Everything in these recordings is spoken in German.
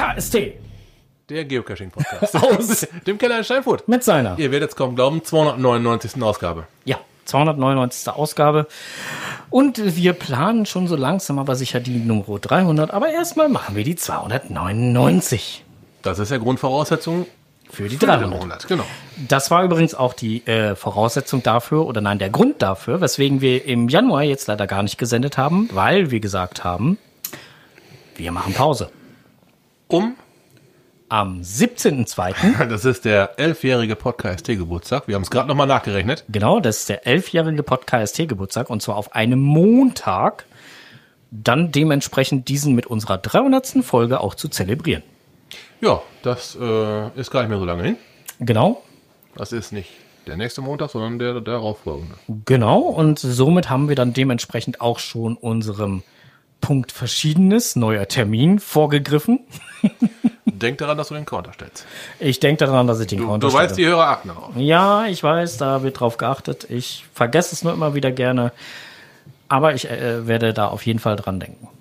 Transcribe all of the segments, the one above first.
KST. Der Geocaching-Podcast. Aus dem Keller in Steinfurt. Mit seiner. Ihr werdet es kaum glauben, 299. Ausgabe. Ja, 299. Ausgabe. Und wir planen schon so langsam aber sicher die Nummer 300. Aber erstmal machen wir die 299. Das ist ja Grundvoraussetzung für die 300. Genau. Das war übrigens auch die Voraussetzung dafür, oder nein, der Grund dafür, weswegen wir im Januar jetzt leider gar nicht gesendet haben, weil wir gesagt haben, wir machen Pause. Am 17.02. Das ist der 11-jährige Podcast-Geburtstag. Wir haben es gerade nochmal nachgerechnet. Genau, das ist der 11-jährige Podcast-Geburtstag und zwar auf einem Montag. Dann dementsprechend diesen mit unserer 300. Folge auch zu zelebrieren. Ja, das ist gar nicht mehr so lange hin. Genau. Das ist nicht der nächste Montag, sondern der darauffolgende. Genau, und somit haben wir dann dementsprechend auch schon unserem Punkt Verschiedenes, neuer Termin, vorgegriffen. Denk daran, dass du den Counter stellst. Ich denke daran, dass ich den Counter stelle. Du weißt, die Hörer achten darauf. Ja, ich weiß, da wird drauf geachtet. Ich vergesse es nur immer wieder gerne. Aber ich werde da auf jeden Fall dran denken.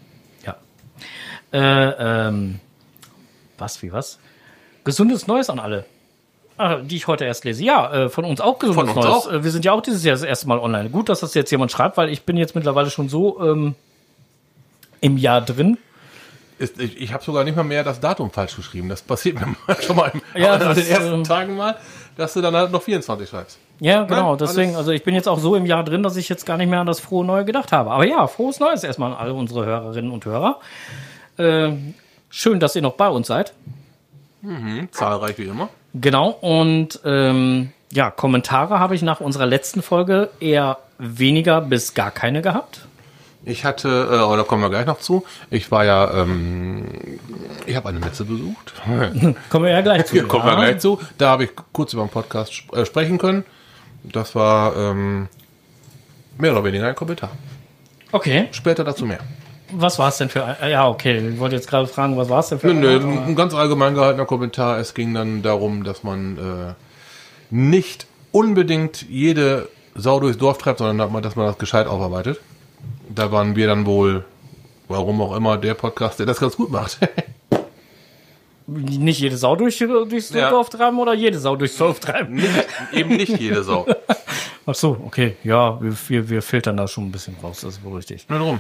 Ja. Was? Gesundes Neues an alle. Die ich heute erst lese. Ja, von uns auch gesundes Neues. Auch? Wir sind ja auch dieses Jahr das erste Mal online. Gut, dass das jetzt jemand schreibt, weil ich bin jetzt mittlerweile schon so im Jahr drin. Ich habe sogar nicht mal mehr das Datum falsch geschrieben. Das passiert mir schon mal in den ersten Tagen mal, dass du dann halt noch 24 schreibst. Ja, genau. Deswegen, also ich bin jetzt auch so im Jahr drin, dass ich jetzt gar nicht mehr an das frohe Neue gedacht habe. Aber ja, frohes Neues erstmal an alle unsere Hörerinnen und Hörer. Schön, dass ihr noch bei uns seid. Zahlreich wie immer. Genau. Und Kommentare habe ich nach unserer letzten Folge eher weniger bis gar keine gehabt. Ich hatte, da kommen wir gleich noch zu, ich war ja, ich habe eine Messe besucht. Kommen wir ja gleich zu. Kommen wir gleich zu. Da habe ich kurz über den Podcast sprechen können. Das war mehr oder weniger ein Kommentar. Okay. Später dazu mehr. Was war es denn für ein... Ja, okay. Ich wollte jetzt gerade fragen, was war es denn für ein ganz allgemein gehaltener Kommentar. Es ging dann darum, dass man nicht unbedingt jede Sau durchs Dorf treibt, sondern dass man das gescheit aufarbeitet. Da waren wir dann wohl, warum auch immer, der Podcast, der das ganz gut macht. Nicht jede Sau durchs Dorf treiben oder jede Sau durchs Dorf treiben? Eben nicht jede Sau. Ach so, okay. Ja, wir filtern da schon ein bisschen raus, das ist wohl richtig. Na drum.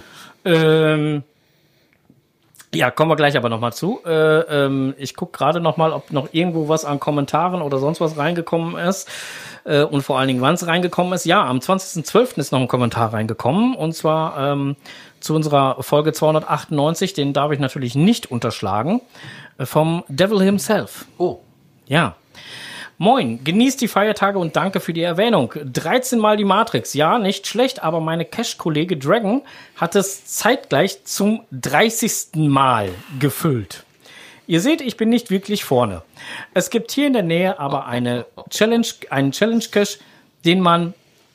Ja, kommen wir gleich aber nochmal zu. Ich gucke gerade nochmal, ob noch irgendwo was an Kommentaren oder sonst was reingekommen ist. Und vor allen Dingen, wann es reingekommen ist. Ja, am 20.12. ist noch ein Kommentar reingekommen. Und zwar zu unserer Folge 298. Den darf ich natürlich nicht unterschlagen. Vom Devil himself. Oh. Ja. Moin, genießt die Feiertage und danke für die Erwähnung. 13 Mal die Matrix. Ja, nicht schlecht, aber meine Cash-Kollege Dragon hat es zeitgleich zum 30. Mal gefüllt. Ihr seht, ich bin nicht wirklich vorne. Es gibt hier in der Nähe aber einen Challenge-Cache, den man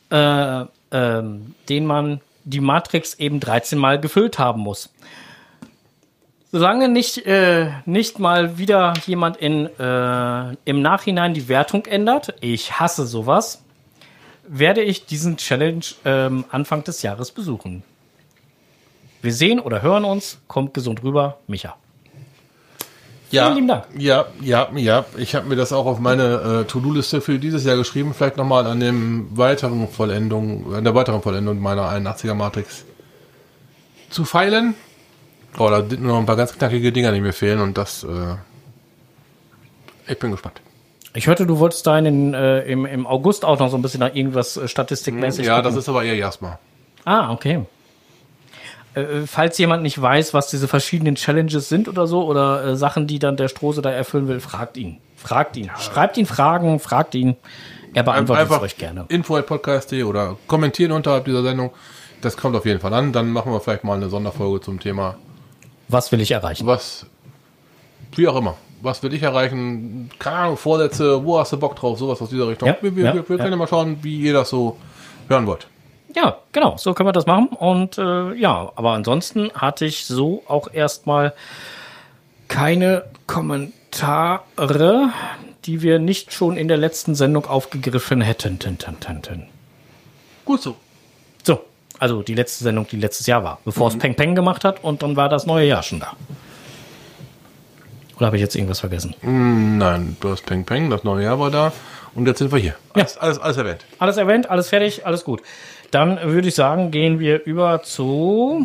die Matrix eben 13 Mal gefüllt haben muss. Solange nicht mal wieder jemand im Nachhinein die Wertung ändert, ich hasse sowas, werde ich diesen Challenge Anfang des Jahres besuchen. Wir sehen oder hören uns. Kommt gesund rüber, Micha. Ja, vielen lieben Dank. Ja. Ich habe mir das auch auf meine To-Do-Liste für dieses Jahr geschrieben. Vielleicht nochmal an der weiteren Vollendung meiner 81er Matrix zu feilen. Oh, da sind noch ein paar ganz knackige Dinger, die mir fehlen und das, ich bin gespannt. Ich hörte, du wolltest da im August auch noch so ein bisschen nach irgendwas statistikmäßig Ja, gucken. das ist aber eher Jasma. Ah, okay. Falls jemand nicht weiß, was diese verschiedenen Challenges sind oder so, oder Sachen, die dann der Strose da erfüllen will, fragt ihn. Ja. Schreibt ihn Fragen, fragt ihn. Er beantwortet es euch gerne. Info@podcast.de oder kommentieren unterhalb dieser Sendung. Das kommt auf jeden Fall an. Dann machen wir vielleicht mal eine Sonderfolge zum Thema. Was will ich erreichen? Wie auch immer. Was will ich erreichen? Keine Ahnung, Vorsätze, wo hast du Bock drauf? Sowas aus dieser Richtung. Ja, wir können ja mal schauen, wie ihr das so hören wollt. Ja, genau, so können wir das machen. Und aber ansonsten hatte ich so auch erstmal keine Kommentare, die wir nicht schon in der letzten Sendung aufgegriffen hätten. Gut so. So, also die letzte Sendung, die letztes Jahr war, bevor es Peng Peng gemacht hat und dann war das neue Jahr schon da. Oder habe ich jetzt irgendwas vergessen? Nein, du hast Peng Peng, das neue Jahr war da. Und jetzt sind wir hier. Alles erwähnt. Alles erwähnt, alles fertig, alles gut. Dann würde ich sagen, gehen wir über zu...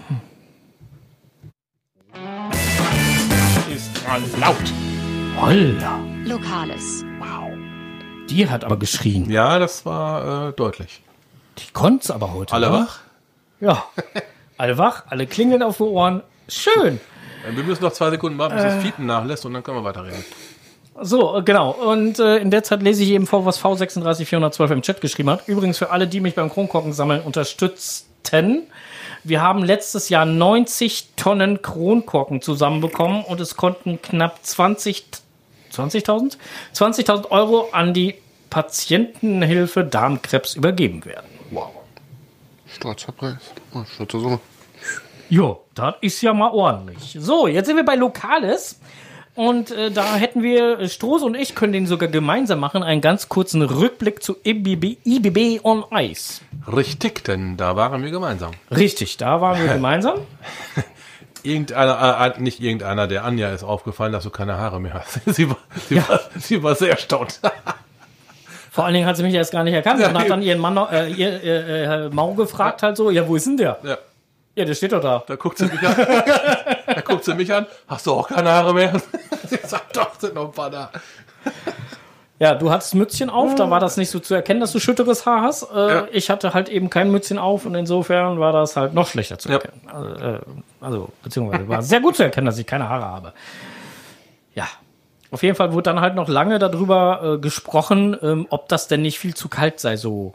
Ist mal laut. Holla. Lokales. Wow. Die hat aber geschrien. Ja, das war deutlich. Die konnte es aber heute. Alle ne? wach? Ja. Alle wach, alle klingeln auf den Ohren. Schön. Wir müssen noch 2 Sekunden warten, bis das Fiepen nachlässt und dann können wir weiterreden. So, genau. Und in der Zeit lese ich eben vor, was V36412 im Chat geschrieben hat. Übrigens für alle, die mich beim Kronkorken sammeln unterstützten. Wir haben letztes Jahr 90 Tonnen Kronkorken zusammenbekommen und es konnten knapp 20.000 Euro an die Patientenhilfe Darmkrebs übergeben werden. Wow. Stolzer Preis. Oh, stolze Summe. Jo, das ist ja mal ordentlich. So, jetzt sind wir bei Lokales. Und da hätten wir, Stroß und ich können den sogar gemeinsam machen, einen ganz kurzen Rückblick zu IBB on Ice. Richtig, denn da waren wir gemeinsam. Richtig, da waren wir gemeinsam. Nicht irgendeiner, der Anja ist aufgefallen, dass du keine Haare mehr hast. Sie war sehr erstaunt. Vor allen Dingen hat sie mich erst gar nicht erkannt und hat dann ihren Mann, Mau gefragt halt so, ja, wo ist denn der? Ja. Ja, der steht doch da. Da guckt sie mich an. Hast du auch keine Haare mehr? Sie sagt, doch, sind noch ein paar da. Ja, du hattest Mützchen auf, da war das nicht so zu erkennen, dass du schütteres Haar hast. Ich hatte halt eben kein Mützchen auf und insofern war das halt noch schlechter zu erkennen. Also beziehungsweise war sehr gut zu erkennen, dass ich keine Haare habe. Ja, auf jeden Fall wurde dann halt noch lange darüber gesprochen, ob das denn nicht viel zu kalt sei, so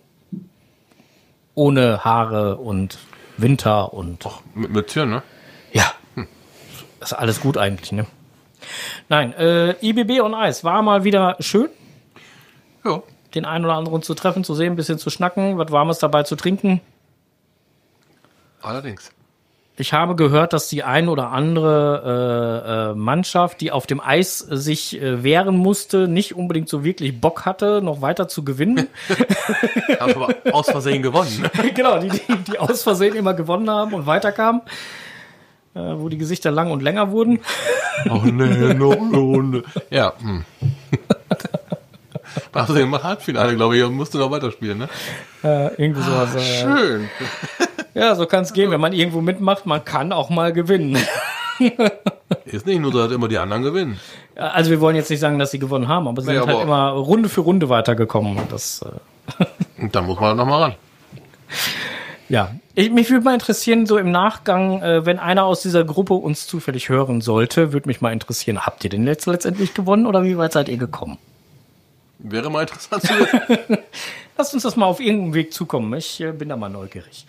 ohne Haare und Winter und... Mit Mützchen, ne? Ja, ist alles gut eigentlich, ne? Nein, IBB on Ice war mal wieder schön. Ja. Den einen oder anderen zu treffen, zu sehen, ein bisschen zu schnacken, was Warmes dabei zu trinken. Allerdings. Ich habe gehört, dass die ein oder andere Mannschaft, die auf dem Eis sich wehren musste, nicht unbedingt so wirklich Bock hatte, noch weiter zu gewinnen. Haben aber aus Versehen gewonnen. Ne? Genau, die aus Versehen immer gewonnen haben und weiterkamen. Wo die Gesichter lang und länger wurden. Oh nee, noch eine Runde. Ja. Da hast du gemacht Halbfinale, glaube ich, und musst du noch weiterspielen, ne? Irgendwie sowas. Schön. Ja, so kann es gehen, wenn man irgendwo mitmacht, man kann auch mal gewinnen. Ist nicht nur so, dass immer die anderen gewinnen. Also wir wollen jetzt nicht sagen, dass sie gewonnen haben, aber sie sind halt immer Runde für Runde weitergekommen. Und dann muss man noch mal ran. Ja, mich würde mal interessieren, so im Nachgang, wenn einer aus dieser Gruppe uns zufällig hören sollte, würde mich mal interessieren, habt ihr den letztendlich gewonnen oder wie weit seid ihr gekommen? Wäre mal interessant zu wissen. Lasst uns das mal auf irgendeinem Weg zukommen. Ich bin da mal neugierig.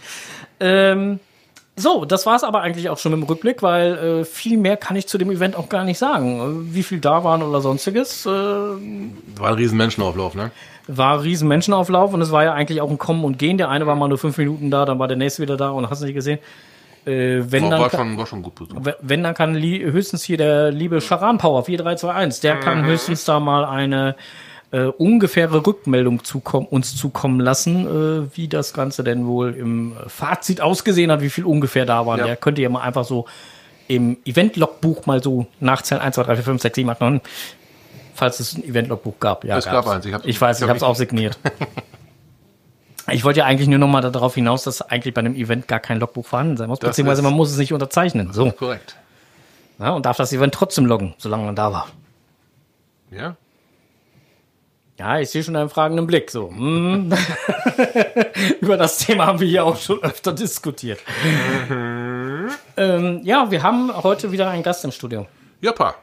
So, das war es aber eigentlich auch schon im Rückblick, weil viel mehr kann ich zu dem Event auch gar nicht sagen. Wie viel da waren oder sonstiges. War ein riesen Menschenauflauf, ne? War ein riesen Menschenauflauf und es war ja eigentlich auch ein Kommen und Gehen. Der eine war mal nur 5 Minuten da, dann war der nächste wieder da und hast du nicht gesehen. War schon gut besucht. Wenn, dann kann höchstens hier der liebe Charan Power 4321, der kann höchstens da mal eine ungefähre Rückmeldung uns zukommen lassen, wie das Ganze denn wohl im Fazit ausgesehen hat, wie viel ungefähr da waren. Ja. Der könnte ja mal einfach so im Event-Logbuch mal so nachzählen, 1, 2, 3, 4, 5, 6, 7, 8, 9, falls es ein Event-Logbuch gab. Ja, es gab eins. Ich weiß, ich habe es auch signiert. Ich wollte ja eigentlich nur noch mal darauf hinaus, dass eigentlich bei einem Event gar kein Logbuch vorhanden sein muss, beziehungsweise man muss es nicht unterzeichnen. So. Korrekt. Ja, und darf das Event trotzdem loggen, solange man da war. Ja. Ja, ich sehe schon einen fragenden Blick. So. Über das Thema haben wir hier auch schon öfter diskutiert. Ja, wir haben heute wieder einen Gast im Studio. Joppa.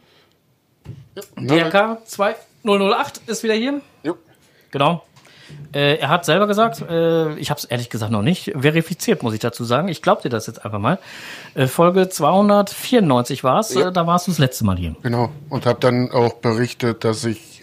DRK 2008 ist wieder hier. Jo. Genau. Er hat selber gesagt, ich habe es ehrlich gesagt noch nicht verifiziert, muss ich dazu sagen. Ich glaube dir das jetzt einfach mal. Folge 294 war es, Ja. Da warst du das letzte Mal hier. Genau. Und habe dann auch berichtet, dass ich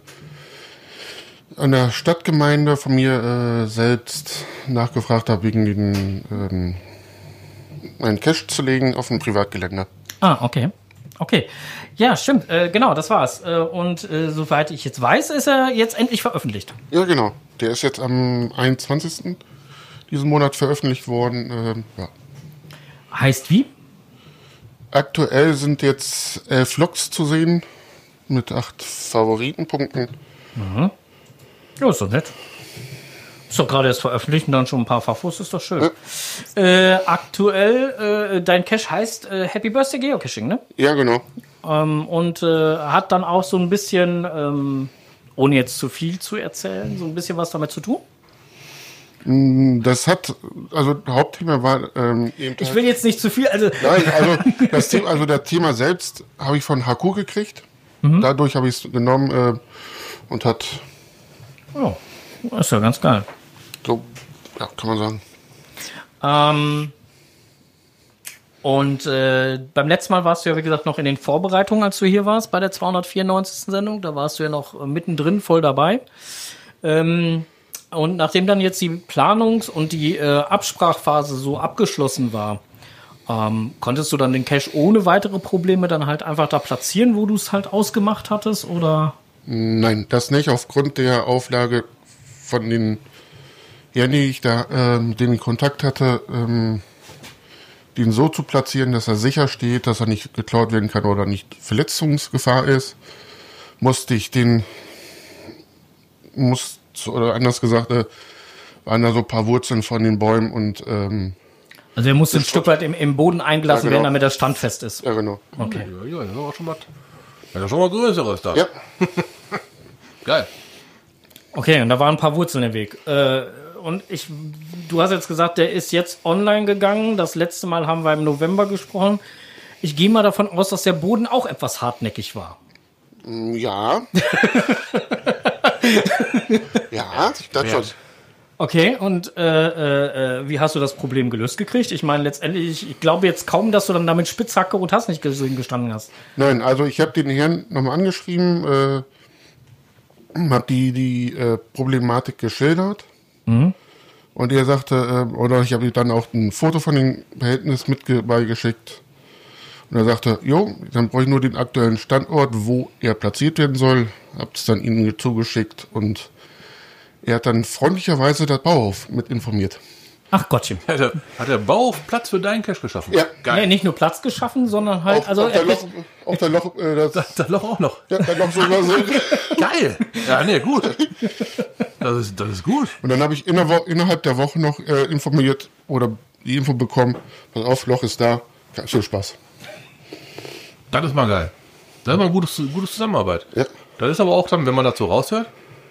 an der Stadtgemeinde von mir selbst nachgefragt habe, wegen den einen Cache zu legen auf dem Privatgelände. Ah, okay. Okay. Ja, stimmt. Genau, das war's. Und soweit ich jetzt weiß, ist er jetzt endlich veröffentlicht. Ja, genau. Der ist jetzt am 21. diesen Monat veröffentlicht worden. Ja. Heißt wie? Aktuell sind jetzt 11 Logs zu sehen mit 8 Favoritenpunkten. Ja, ist doch nett. Ist doch gerade erst veröffentlicht und dann schon ein paar Fachos, ist doch schön. Aktuell, dein Cache heißt Happy Birthday Geocaching, ne? Ja, genau. Und hat dann auch so ein bisschen, ohne jetzt zu viel zu erzählen, so ein bisschen was damit zu tun? Das hat, also Hauptthema war eben. Ich will jetzt nicht zu viel, also. Nein, also das Thema selbst habe ich von HQ gekriegt. Dadurch habe ich es genommen und hat. Oh, ist ja ganz geil. So, ja, kann man sagen. Und beim letzten Mal warst du ja, wie gesagt, noch in den Vorbereitungen, als du hier warst, bei der 294. Sendung. Da warst du ja noch mittendrin voll dabei. Und nachdem dann jetzt die Planungs- und die Absprachphase so abgeschlossen war, konntest du dann den Cache ohne weitere Probleme dann halt einfach da platzieren, wo du es halt ausgemacht hattest, oder? Nein, das nicht. Aufgrund der Auflage von den Herren, die ich da, mit denen ich Kontakt hatte, den so zu platzieren, dass er sicher steht, dass er nicht geklaut werden kann oder nicht Verletzungsgefahr ist, musste ich oder anders gesagt, waren da so ein paar Wurzeln von den Bäumen und Also er musste ein Stück weit im Boden eingelassen werden, damit er standfest ist. Ja, genau. Okay. Ja, das ist auch schon mal. Ja, das ist schon mal Größeres da. Ja. Geil. Okay, und da waren ein paar Wurzeln im Weg. Und du hast jetzt gesagt, der ist jetzt online gegangen. Das letzte Mal haben wir im November gesprochen. Ich gehe mal davon aus, dass der Boden auch etwas hartnäckig war. Ja. Ja, das schon. Okay, und wie hast du das Problem gelöst gekriegt? Ich meine, letztendlich, ich glaube jetzt kaum, dass du dann damit Spitzhacke und hast nicht gesehen gestanden hast. Nein, also ich habe den Herrn nochmal angeschrieben, habe die Problematik geschildert. Und er sagte, oder ich habe ihm dann auch ein Foto von dem Behältnis beigeschickt. Und er sagte, jo, dann brauche ich nur den aktuellen Standort, wo er platziert werden soll. Habe es dann ihm zugeschickt und er hat dann freundlicherweise das Bauhof mit informiert. Ach Gottchen. Hat der Bauhof Platz für deinen Cache geschaffen? Ja. Nee, nicht nur Platz geschaffen, sondern halt, Auf der Loch, Das Loch auch noch. ja, das Loch sogar so. Geil. Ja, nee, gut. Das ist gut. Und dann habe ich innerhalb der Woche noch informiert oder die Info bekommen, pass auf, Loch ist da, ganz viel Spaß. Das ist mal geil. Das ist mal gute Zusammenarbeit. Ja. Das ist aber auch dann, wenn man dazu raushört,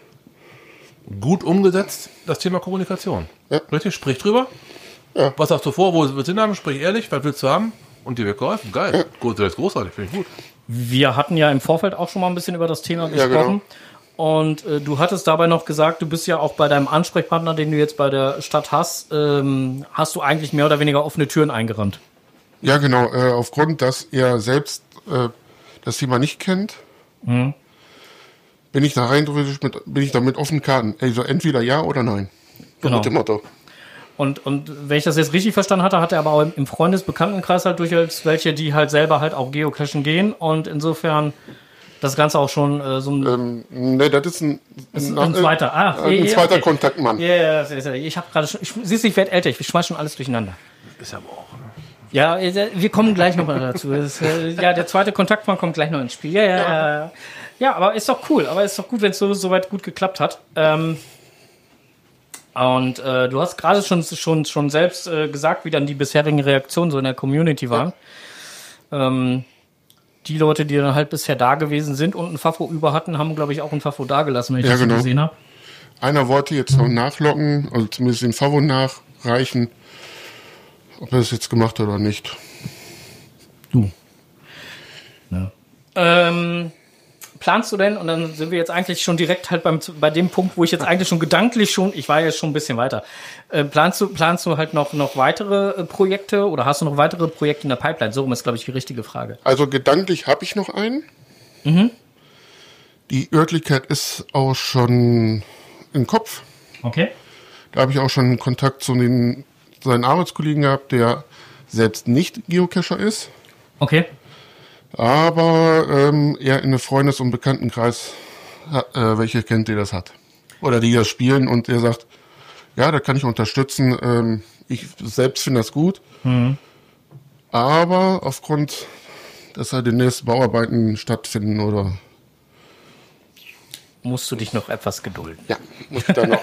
gut umgesetzt, das Thema Kommunikation. Ja. Richtig, sprich drüber. Ja. Was hast du vor, wo willst du hinhaben, sprich ehrlich, was willst du haben? Und dir wird geholfen. Geil. Ja. Gut, das ist großartig, finde ich gut. wir hatten ja im Vorfeld auch schon mal ein bisschen über das Thema Ja, gesprochen. Und du hattest dabei noch gesagt, du bist ja auch bei deinem Ansprechpartner, den du jetzt bei der Stadt hast, hast du eigentlich mehr oder weniger offene Türen eingerannt. Ja, genau. Aufgrund, dass er selbst das Thema nicht kennt, bin ich da bin ich da mit offenen Karten. Also entweder ja oder nein. So Genau. mit dem Motto. Und wenn ich das jetzt richtig verstanden hatte, hat er aber auch im Freundesbekanntenkreis halt durchaus welche, die halt selber halt auch geocachen gehen. Und insofern das Ganze auch schon so ein, Ne, das ist ein zweiter. ein zweiter Kontaktmann. Ja, ich habe gerade schon, siehst du, ich werde älter, ich schmeiß schon alles durcheinander. Ist aber auch. Ja, wir kommen gleich noch mal dazu. Ja, der zweite Kontaktmann kommt gleich noch ins Spiel. Ja, aber ist doch cool. Aber ist doch gut, wenn es so weit gut geklappt hat. Und du hast gerade schon selbst gesagt, wie dann die bisherigen Reaktionen so in der Community waren. Die Leute, die dann halt bisher da gewesen sind und ein Fafo über hatten, haben, glaube ich, auch ein Fafo da gelassen, wenn ich das so genau. gesehen habe. Einer wollte jetzt noch nachlocken, also zumindest den Favo nachreichen. Ob er das jetzt gemacht hat oder nicht. Du. Ja. Planst du denn, und dann sind wir jetzt eigentlich schon direkt halt bei dem Punkt, wo ich jetzt eigentlich schon gedanklich ich war jetzt schon ein bisschen weiter. Planst du halt noch weitere Projekte oder hast du noch weitere Projekte in der Pipeline? So rum ist, glaube ich, die richtige Frage. Also gedanklich habe ich noch einen. Die Örtlichkeit ist auch schon im Kopf. Okay. Da habe ich auch schon Kontakt zu seinen Arbeitskollegen gehabt, der selbst nicht Geocacher ist. Okay. Aber er in einem Freundes- und Bekanntenkreis, welche kennt, der das hat. Oder die das spielen und er sagt, ja, da kann ich unterstützen. Ich selbst finde das gut. Aber aufgrund, dass halt demnächst Bauarbeiten stattfinden oder... Musst du dich noch etwas gedulden. Ja, muss ich da noch...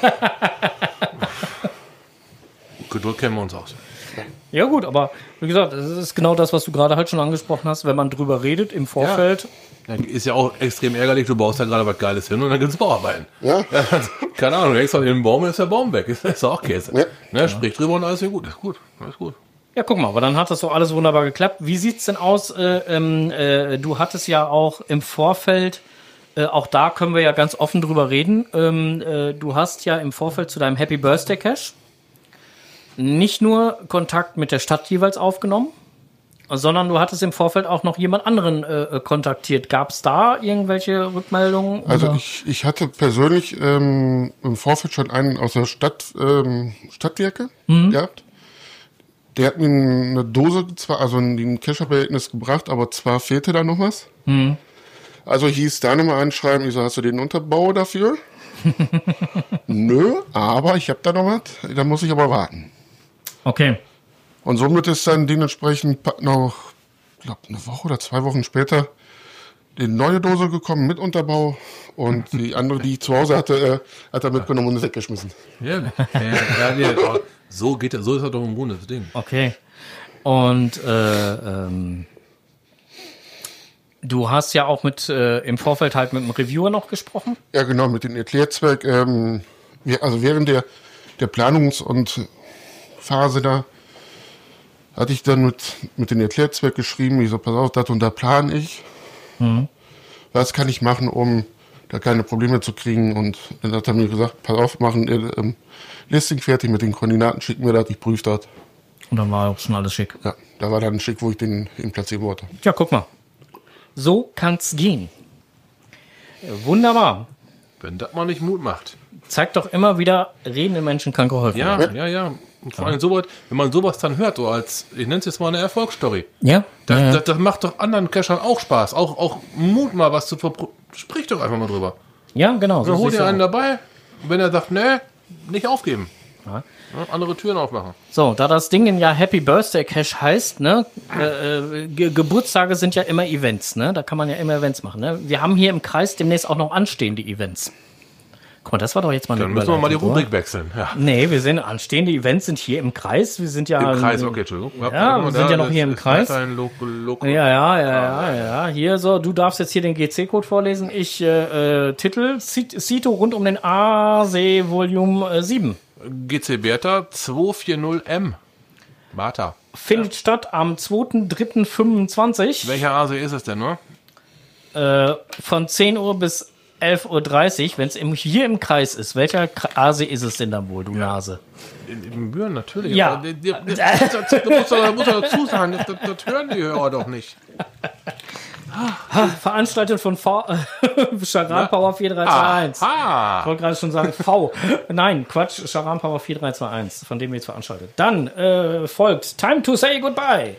Geduld kennen wir uns aus. Ja gut, aber wie gesagt, das ist genau das, was du gerade halt schon angesprochen hast, wenn man drüber redet im Vorfeld. Ja, ist ja auch extrem ärgerlich, du baust da gerade was Geiles hin und dann gibt's Bauarbeiten. Ja. Keine Ahnung, du hängst halt in den Baum, ist der Baum weg. Ist auch Käse. Ja. Ne, sprich drüber und alles ist gut. Ist gut. Alles gut. Ja, guck mal, aber dann hat das doch alles wunderbar geklappt. Wie sieht's denn aus? Du hattest ja auch im Vorfeld, auch da können wir ja ganz offen drüber reden. Du hast ja im Vorfeld zu deinem Happy Birthday Cash nicht nur Kontakt mit der Stadt jeweils aufgenommen, sondern du hattest im Vorfeld auch noch jemand anderen kontaktiert. Gab es da irgendwelche Rückmeldungen? Also oder? ich hatte persönlich im Vorfeld schon einen aus der Stadtwerke gehabt. Der hat mir eine Dose, zwar also in ein Kescher-Behältnis gebracht, aber zwar fehlte da noch was. Also hieß da nochmal anschreiben, ich so, hast du den Unterbau dafür? Nö, aber ich habe da noch was, da muss ich aber warten. Okay. Und somit ist dann dementsprechend noch, ich glaube, eine Woche oder 2 Wochen später die neue Dose gekommen mit Unterbau und die andere, die ich zu Hause hatte, hat er mitgenommen und ist weggeschmissen. Ja, so geht das, so ist das doch im Grunde das Ding. Okay. Und du hast ja auch mit im Vorfeld halt mit dem Reviewer noch gesprochen. Ja, genau, mit dem Erklärzweck. Also während der Planungs- und Phase da hatte ich dann mit dem Erklärzweck geschrieben, ich so, pass auf, das und da plane ich. Was kann ich machen, um da keine Probleme zu kriegen? Und dann hat er mir gesagt, pass auf, machen Listing fertig mit den Koordinaten, schicken mir das, ich prüfe das. Und dann war auch schon alles schick. Ja, da war dann schick, wo ich den platzieren wollte. Ja, guck mal. So kann's gehen. Wunderbar. Wenn das mal nicht Mut macht. Zeigt doch immer wieder, redenden Menschen kann geholfen werden. Ja. Und vor allem sowas, wenn man sowas dann hört, so als, ich nenne es jetzt mal eine Erfolgsstory. Ja? Das macht doch anderen Cachern auch Spaß. Auch Mut mal was zu sprich doch einfach mal drüber. Ja, genau. So hol sieht's dir einen aus. dabei, wenn er sagt, nee, nicht aufgeben. Ja. Ja, andere Türen aufmachen. So, da das Ding ja Happy Birthday Cash heißt, ne, Geburtstage sind ja immer Events, ne, da kann man ja immer Events machen, ne. Wir haben hier im Kreis demnächst auch noch anstehende Events. Guck mal, das war doch jetzt mal eine Dann müssen wir mal die Überleitung, Rubrik wechseln. Ja. Nee, wir sind anstehende Events sind hier im Kreis. Wir sind ja Im Kreis, okay, Entschuldigung. Ja, wir sind ja noch hier im Kreis. Loco. Ja. Hier so, du darfst jetzt hier den GC-Code vorlesen. Ich Titel Cito rund um den AC Volume 7. GC Bertha 240M. Bata. Findet statt am 2.3.25. Welcher AC ist es denn, ne? Von 10 Uhr bis 11.30 Uhr, wenn es hier im Kreis ist. Welcher AC ist es denn dann wohl, du Nase? In Büren natürlich. Ja. Aber du musst dazu sagen, das hören die Hörer doch nicht. Veranstaltet von Charan Power 4321. Ich wollte gerade schon sagen V. Nein, Quatsch, Charan Power 4321, von dem wir jetzt veranstaltet. Dann folgt Time to Say Goodbye.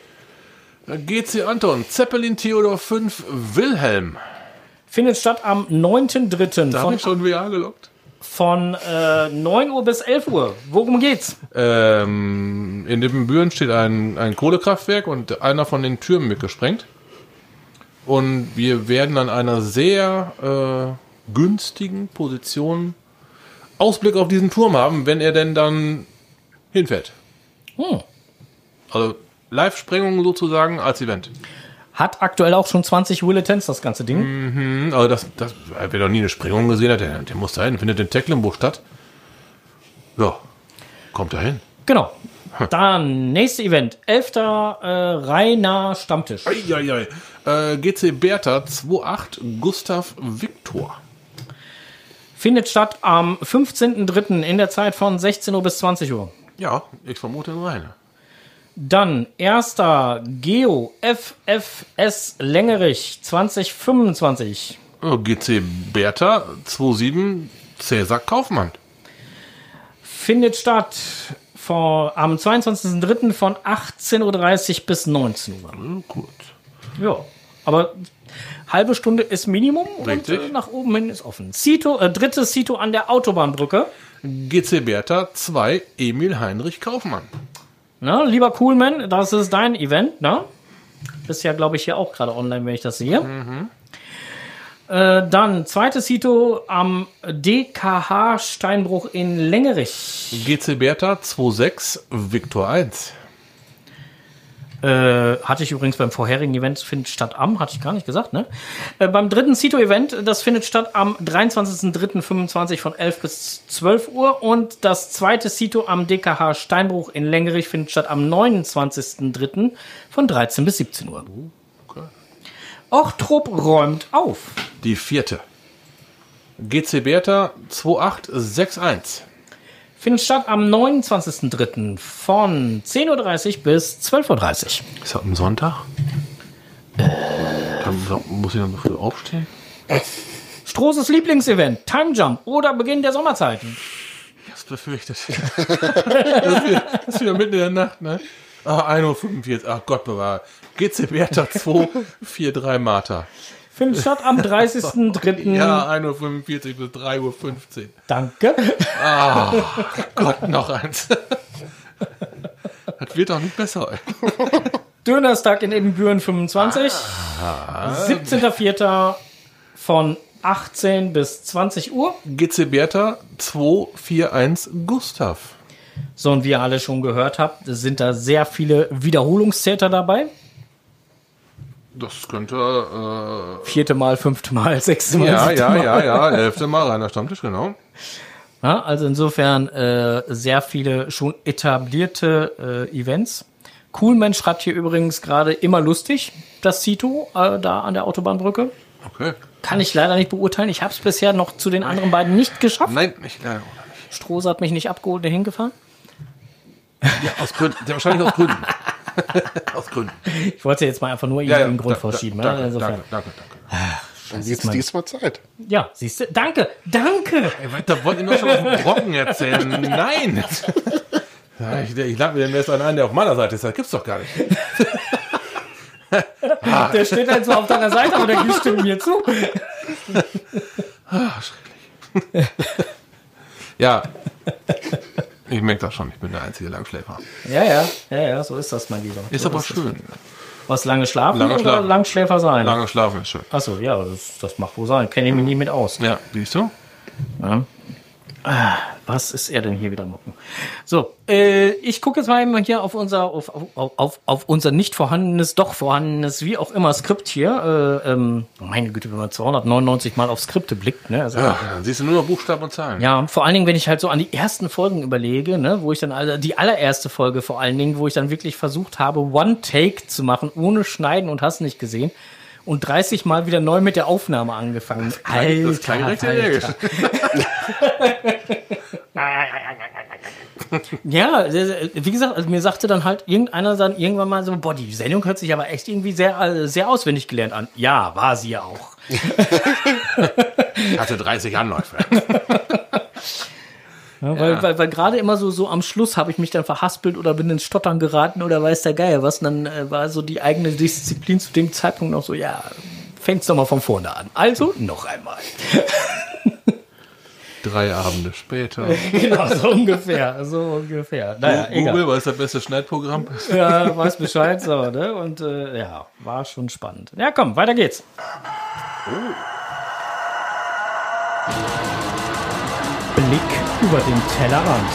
GC Anton, Zeppelin Theodor 5, Wilhelm. Findet statt am 9.3. Da habe ich schon VR gelockt. Von 9 Uhr bis 11 Uhr. Worum geht's? In Nippenbüren steht ein Kohlekraftwerk und einer von den Türmen wird gesprengt. Und wir werden an einer sehr günstigen Position Ausblick auf diesen Turm haben, wenn er denn dann hinfällt. Also Live-Sprengung sozusagen als Event. Hat aktuell auch schon 20 Willetens, das ganze Ding. Aber wer noch nie eine Sprengung gesehen hat, der muss da hin, findet in Tecklenburg statt. Ja, kommt da hin. Genau. Dann, nächste Event. 11. Rainer Stammtisch. GC Bertha 2.8 Gustav Viktor. Findet statt am 15.3. in der Zeit von 16 Uhr bis 20 Uhr. Ja, ich vermute in Rheine. Dann 1. Geo FFS Längerich 2025. GC Bertha 2.7 Cäsar Kaufmann. Findet statt am 22.3. von 18.30 Uhr bis 19 Uhr. Gut. Ja, aber halbe Stunde ist Minimum. Richtig. Und nach oben hin ist offen. Drittes Cito an der Autobahnbrücke. GC Bertha 2 Emil Heinrich Kaufmann. Ne, lieber Coolman, das ist dein Event, ne? Bist ja, glaube ich, hier auch gerade online, wenn ich das sehe. Dann zweites Sito am DKH Steinbruch in Längerich. GC Bertha 2.6 Viktor 1. Hatte ich übrigens beim vorherigen Event, findet statt hatte ich gar nicht gesagt, ne? Beim dritten Sito-Event, das findet statt am 23.03.25 von 11 bis 12 Uhr und das zweite Sito am DKH Steinbruch in Längerich findet statt am 29.03. von 13 bis 17 Uhr. Okay. Ochtrup räumt auf. Die vierte. GC Bertha 2.861. Findet statt am 29.03. von 10.30 Uhr bis 12.30 Uhr. Ist das am Sonntag? Dann muss ich dann früh aufstehen. Strohses Lieblingsevent, Time Jump oder Beginn der Sommerzeiten. Das befürchtet. Das ist wieder mitten in der Nacht, ne? 1.45 Uhr. Ach Gott bewahre. GC Bertha 243 Martha. Findet statt am 30.03. Ja, 1.45 Uhr bis 3.15 Uhr. Danke. Gott, noch eins. Das wird auch nicht besser. Dönerstag in Ebenbüren 25. 17.04. von 18 bis 20 Uhr. GC Bertha 241 Gustav. So, und wie ihr alle schon gehört habt, sind da sehr viele Wiederholungstäter dabei. Das könnte... 4. Mal, 5. Mal, 6. Mal, Ja, 7. ja, Mal. ja, 11. Mal reiner Stammtisch, genau. Ja, also insofern sehr viele schon etablierte Events. Coolman schreibt hier übrigens gerade immer lustig, das Sito da an der Autobahnbrücke. Okay. Kann ich leider nicht beurteilen. Ich habe es bisher noch zu den anderen beiden nicht geschafft. Nein, nicht leider. Strohse hat mich nicht abgeholt, und hingefahren. Ja, aus Gründen. Ja, wahrscheinlich aus Gründen. Aus Gründen. Ich wollte jetzt mal einfach nur irgendeinen Grund vorschieben. Danke, ne? Insofern. danke. Dann jetzt diesmal Zeit. Ja, siehst du. Danke. Ey, weiter wollt ihr noch schon auf den Brocken erzählen? Nein! Ja, ich lade mir den erst einen, der auf meiner Seite ist. Das gibt's doch gar nicht. Der steht halt so auf deiner Seite, aber der stimmt mir zu. Schrecklich. Ja. Ich merke das schon, ich bin der einzige Langschläfer. Ja, so ist das, mein Lieber. Ist so aber ist schön. Was, lange schlafen Lange oder schlafen. Langschläfer sein? Lange schlafen ist schön. Achso, ja, das mag wohl sein. Kenne ich mich nie mit aus. Ja, siehst du? Ja. Was ist er denn hier wieder machen? So, ich gucke jetzt mal eben hier auf unser nicht vorhandenes, doch vorhandenes, wie auch immer, Skript hier. Meine Güte, wenn man 299 Mal auf Skripte blickt, ne? Also, Ja, dann siehst du nur noch Buchstaben und Zahlen. ja, vor allen Dingen, wenn ich halt so an die ersten Folgen überlege, ne, wo ich dann die allererste Folge vor allen Dingen, wo ich dann wirklich versucht habe, One Take zu machen, ohne Schneiden und hast nicht gesehen. Und 30 Mal wieder neu mit der Aufnahme angefangen. Das klang recht energisch. Ja, wie gesagt, also mir sagte dann halt irgendeiner dann irgendwann mal so, boah, die Sendung hört sich aber echt irgendwie sehr, sehr auswendig gelernt an. Ja, war sie ja auch. Hatte 30 Anläufe. Ja, weil gerade immer so am Schluss habe ich mich dann verhaspelt oder bin ins Stottern geraten oder weiß der Geier was. Und dann war so die eigene Disziplin zu dem Zeitpunkt noch so, ja, fängt's doch mal von vorne an. Also noch einmal. 3 Abende später. Genau, so ungefähr. Naja, egal. Google, was ist das beste Schneidprogramm? Ja, weiß Bescheid, so, ne? Und ja, war schon spannend. Ja, komm, weiter geht's. Blick über den Tellerrand.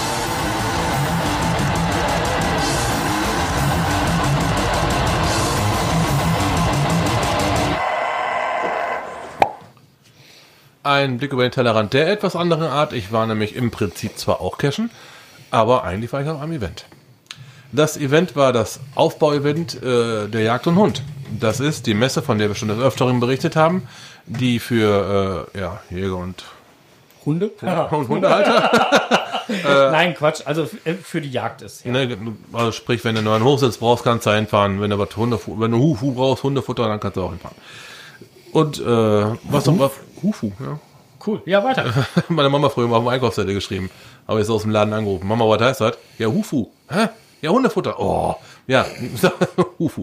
Ein Blick über den Tellerrand der etwas anderen Art. Ich war nämlich im Prinzip zwar auch cashen, aber eigentlich war ich auf einem Event. Das Event war das Aufbauevent der Jagd und Hund. Das ist die Messe, von der wir schon des Öfteren berichtet haben, die für Jäger und Hunde? Hundehalter. Nein, Quatsch. Also für die Jagd ist. Ja. Ne, also sprich, wenn du nur einen Hochsitz brauchst, kannst du hinfahren. Wenn du Hufu brauchst, Hundefutter, dann kannst du auch hinfahren. Und was noch was? Hufu, ja. Cool. Ja, weiter. Meine Mama früher mal auf dem Einkaufszettel geschrieben. Aber jetzt aus dem Laden angerufen. Mama, was heißt das? Ja, Hufu. Hä? Ja, Hundefutter. Oh, ja, Hufu.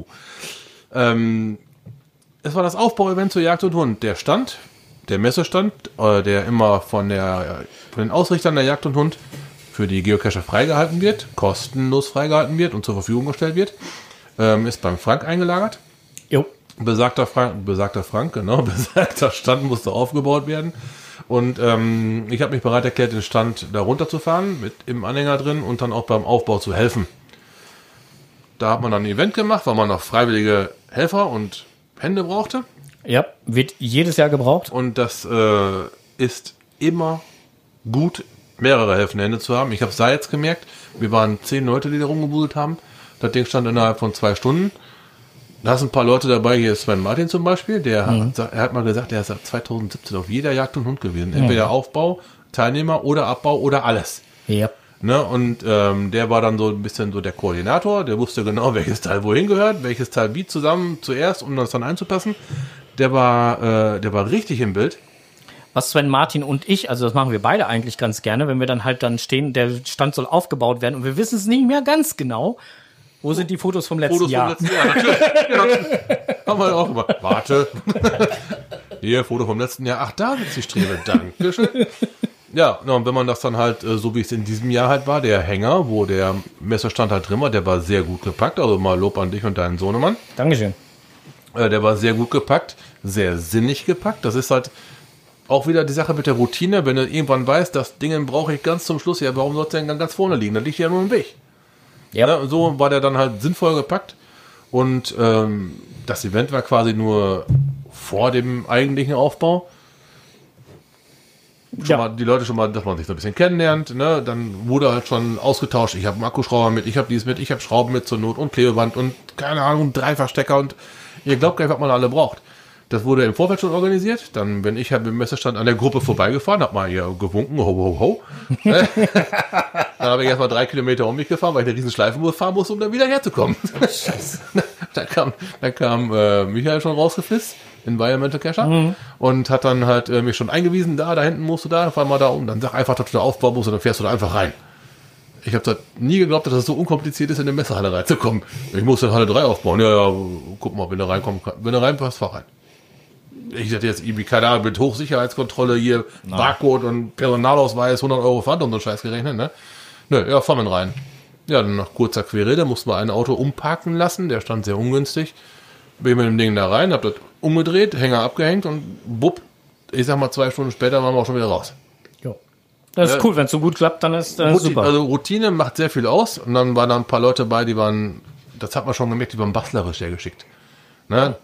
Es war das Aufbauevent zur Jagd und Hund. Der Messestand, der immer von den Ausrichtern der Jagd und Hund für die Geocacher freigehalten wird, kostenlos freigehalten wird und zur Verfügung gestellt wird, ist beim Frank eingelagert. Jo. Besagter Stand musste aufgebaut werden. Und ich habe mich bereit erklärt, den Stand da runterzufahren, mit im Anhänger drin und dann auch beim Aufbau zu helfen. Da hat man dann ein Event gemacht, weil man noch freiwillige Helfer und Hände brauchte. Ja, wird jedes Jahr gebraucht. Und das ist immer gut, mehrere helfende Hände zu haben. Ich habe es da jetzt gemerkt, wir waren 10 Leute, die da rumgebudelt haben. Das Ding stand innerhalb von 2 Stunden. Da sind ein paar Leute dabei, hier ist Sven Martin zum Beispiel, er hat mal gesagt, er ist seit 2017 auf jeder Jagd und Hund gewesen. Entweder Aufbau, Teilnehmer oder Abbau oder alles. Ja. Ne? Und der war dann so ein bisschen so der Koordinator, der wusste genau, welches Teil wohin gehört, welches Teil wie zusammen zuerst, um das dann einzupassen. Der war richtig im Bild. Was Sven Martin und ich, also das machen wir beide eigentlich ganz gerne, wenn wir dann halt dann stehen, der Stand soll aufgebaut werden und wir wissen es nicht mehr ganz genau. Wo sind die Fotos vom letzten Jahr? Vom letzten Jahr, natürlich. Haben wir auch immer. Warte. Hier, Foto vom letzten Jahr. Ach, da ist die Strebe. Dankeschön. Ja, und wenn man das dann halt, so wie es in diesem Jahr halt war, der Hänger, wo der Messerstand halt drin war, der war sehr gut gepackt. Also mal Lob an dich und deinen Sohnemann. Dankeschön. Der war sehr gut gepackt, sehr sinnig gepackt. Das ist halt auch wieder die Sache mit der Routine. Wenn du irgendwann weißt, das Ding brauche ich ganz zum Schluss, ja, warum soll es denn ganz vorne liegen? Da liegt ja nur im Weg. Ja. Ne, so war der dann halt sinnvoll gepackt. Und das Event war quasi nur vor dem eigentlichen Aufbau. Mal, die Leute schon mal, dass man sich so ein bisschen kennenlernt. Ne? Dann wurde halt schon ausgetauscht. Ich habe einen Akkuschrauber mit, ich habe dies mit, ich habe Schrauben mit zur Not und Klebeband und keine Ahnung, Dreifachstecker und ihr glaubt gar nicht, was man alle braucht. Das wurde im Vorfeld schon organisiert. Dann bin ich halt mit dem Messerstand an der Gruppe vorbeigefahren, hab mal hier gewunken, ho, ho, ho. Dann habe ich erstmal 3 Kilometer um mich gefahren, weil ich eine riesen Schleifenbus fahren musste, um dann wieder herzukommen. Scheiße. Da kam Michael schon rausgeflitzt, Environmental Cacher, und hat dann halt mich schon eingewiesen, da hinten musst du da, fahr mal da um, dann sag einfach, dass du da aufbauen musst und dann fährst du da einfach rein. Ich habe das nie geglaubt, dass es so unkompliziert ist, in eine Messerhalle reinzukommen. Ich musste in Halle 3 aufbauen. Ja, guck mal, wenn du reinkommst, wenn du reinpasst, fahr rein. Ich dachte jetzt irgendwie, keine Ahnung, mit Hochsicherheitskontrolle hier, Barcode und Personalausweis, 100 Euro Pfand und so Scheiß gerechnet, ne? Nö, ja, fahren wir rein. Ja, dann nach kurzer Querrede mussten wir ein Auto umparken lassen, der stand sehr ungünstig. Bin ich mit dem Ding da rein, hab das umgedreht, Hänger abgehängt und bupp, ich sag mal 2 Stunden später waren wir auch schon wieder raus. Jo. Das ist cool, wenn es so gut klappt, dann ist super. Also Routine macht sehr viel aus und dann waren da ein paar Leute bei, die waren, das hat man schon gemerkt, die waren bastlerisch sehr geschickt. Ne?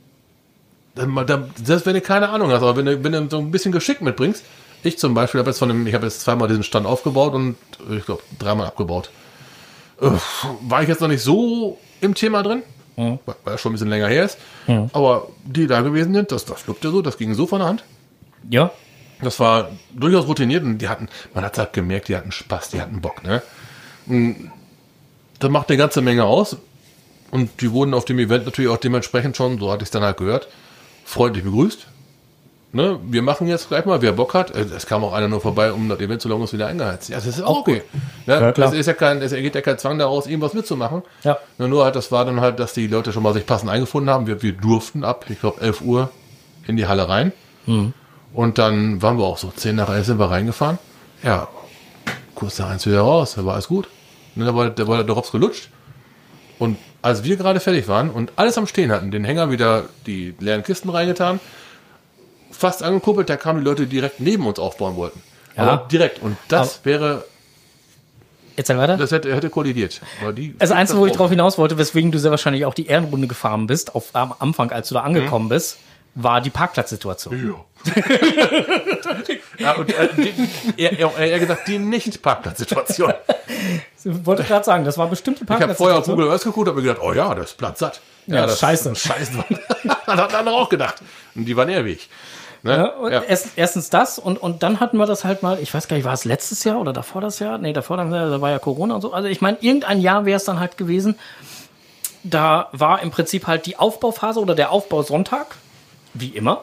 Selbst wenn du keine Ahnung hast, aber wenn du so ein bisschen Geschick mitbringst, ich zum Beispiel habe jetzt zweimal diesen Stand aufgebaut und ich glaube 3-mal abgebaut. War ich jetzt noch nicht so im Thema drin, weil es schon ein bisschen länger her ist, aber die da gewesen sind, das fluppte so, das ging so von der Hand. Ja. Das war durchaus routiniert und man hat halt gemerkt, die hatten Spaß, die hatten Bock, ne? Das macht eine ganze Menge aus und die wurden auf dem Event natürlich auch dementsprechend schon, so hatte ich es dann halt gehört, freundlich begrüßt. Ne? Wir machen jetzt gleich mal, wer Bock hat. Es kam auch einer nur vorbei, um das Event so lange wieder eingeheizt. Ja, das ist auch okay. Ne? Ja, klar. Es geht ja kein Zwang daraus, irgendwas mitzumachen. Ja. Nur halt, das war dann halt, dass die Leute schon mal sich passend eingefunden haben. Wir durften ab, ich glaube, 11 Uhr in die Halle rein. Und dann waren wir auch so 10 nach 11 sind wir reingefahren. Ja, kurz nach 1 wieder raus, da war alles gut. Ne, da war der Drops gelutscht. Und als wir gerade fertig waren und alles am Stehen hatten, den Hänger wieder die leeren Kisten reingetan, fast angekuppelt, da kamen die Leute, die direkt neben uns aufbauen wollten. Ja. Aber direkt. Und das wäre... Jetzt weiter. Das hätte kollidiert. Also eins, wo ich drauf hinaus wollte, weswegen du sehr wahrscheinlich auch die Ehrenrunde gefahren bist, am Anfang, als du da angekommen bist, war die Parkplatzsituation. Ja, und er gesagt, die Nicht-Parkplatzsituation. Ich wollte gerade sagen, das war bestimmt die Parkplatzsituation. Ich habe vorher auf Google Earth geguckt und habe mir gedacht, oh ja, das ist platzsatt. Ja, das scheiße. Scheiße. Das hat andere auch gedacht. Und die waren ewig. Ne? Ja, erstens das und dann hatten wir das halt mal, ich weiß gar nicht, war es letztes Jahr oder davor das Jahr? Nee, davor, da war ja Corona und so. Also ich meine, irgendein Jahr wäre es dann halt gewesen, da war im Prinzip halt die Aufbauphase oder der Aufbausonntag, wie immer.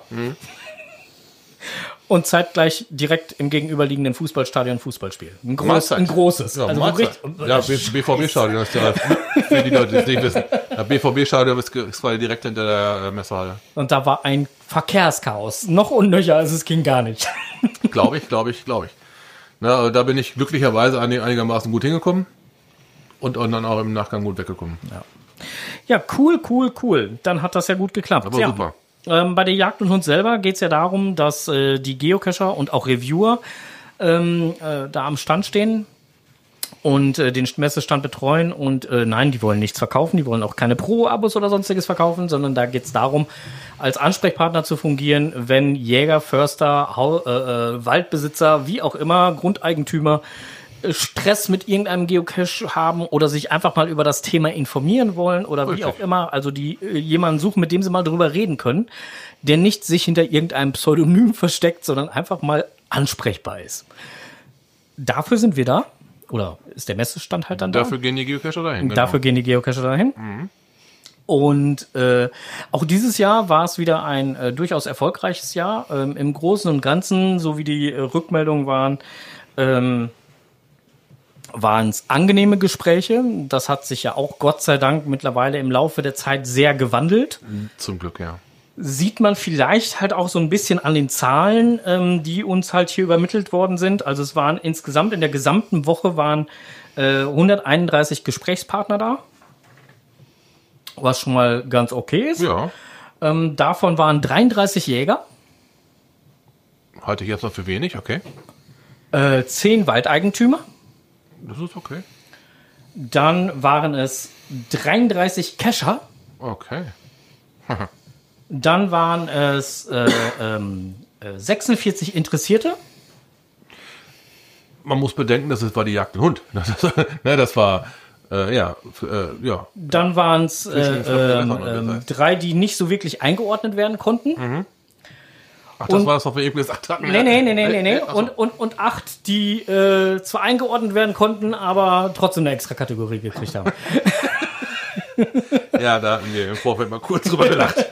Und zeitgleich direkt im gegenüberliegenden Fußballstadion Fußballspiel. Ein großes. Ja, also BVB-Stadion ist ja, für die Leute, die es nicht wissen. Der BVB-Stadion ist quasi direkt hinter der Messerhalle. Und da war ein Verkehrschaos. Noch unnöcher, als es ging gar nicht. Glaube ich. Na, da bin ich glücklicherweise einigermaßen gut hingekommen und dann auch im Nachgang gut weggekommen. Ja, cool. Dann hat das ja gut geklappt. Aber super. Bei der Jagd und Hund selber geht es ja darum, dass die Geocacher und auch Reviewer da am Stand stehen und den Messestand betreuen und nein, die wollen nichts verkaufen, die wollen auch keine Pro-Abos oder sonstiges verkaufen, sondern da geht es darum, als Ansprechpartner zu fungieren, wenn Jäger, Förster, Waldbesitzer, wie auch immer, Grundeigentümer Stress mit irgendeinem Geocache haben oder sich einfach mal über das Thema informieren wollen oder wie auch immer, also die jemanden suchen, mit dem sie mal drüber reden können, der nicht sich hinter irgendeinem Pseudonym versteckt, sondern einfach mal ansprechbar ist. Dafür sind wir da. Oder ist der Messestand halt dann da? Dafür gehen die Geocacher dahin. Dafür gehen die Geocacher dahin. Und auch dieses Jahr war es wieder ein durchaus erfolgreiches Jahr. Im Großen und Ganzen, so wie die Rückmeldungen waren, waren es angenehme Gespräche. Das hat sich ja auch Gott sei Dank mittlerweile im Laufe der Zeit sehr gewandelt. Zum Glück, ja. Sieht man vielleicht halt auch so ein bisschen an den Zahlen, die uns halt hier übermittelt worden sind. Also es waren insgesamt in der gesamten Woche waren 131 Gesprächspartner da, was schon mal ganz okay ist. Ja. Davon waren 33 Jäger. Halte ich jetzt noch für wenig, okay. 10 Waldeigentümer. Das ist okay. Dann waren es 33 Cacher. Okay. Dann waren es 46 Interessierte. Man muss bedenken, das war die Jagd und Hund. Das war, ja. Dann waren es heißt. 3, die nicht so wirklich eingeordnet werden konnten. Ach, das war das, was wir eben gesagt hatten. Nee. Ach so. Und 8, die zwar eingeordnet werden konnten, aber trotzdem eine extra Kategorie gekriegt haben. Ja, da hatten wir im Vorfeld mal kurz drüber gelacht.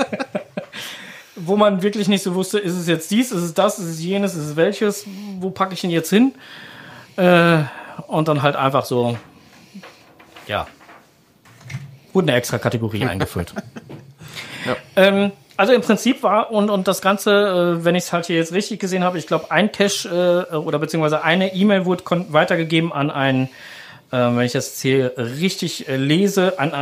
Wo man wirklich nicht so wusste, ist es jetzt dies, ist es das, ist es jenes, ist es welches, wo packe ich ihn jetzt hin? Und dann halt einfach so, ja, wurde eine extra Kategorie eingeführt. Ja. Also im Prinzip war, und das Ganze, wenn ich es halt hier jetzt richtig gesehen habe, ich glaube, ein Cache oder beziehungsweise eine E-Mail wurde weitergegeben an einen, wenn ich das jetzt hier richtig lese, an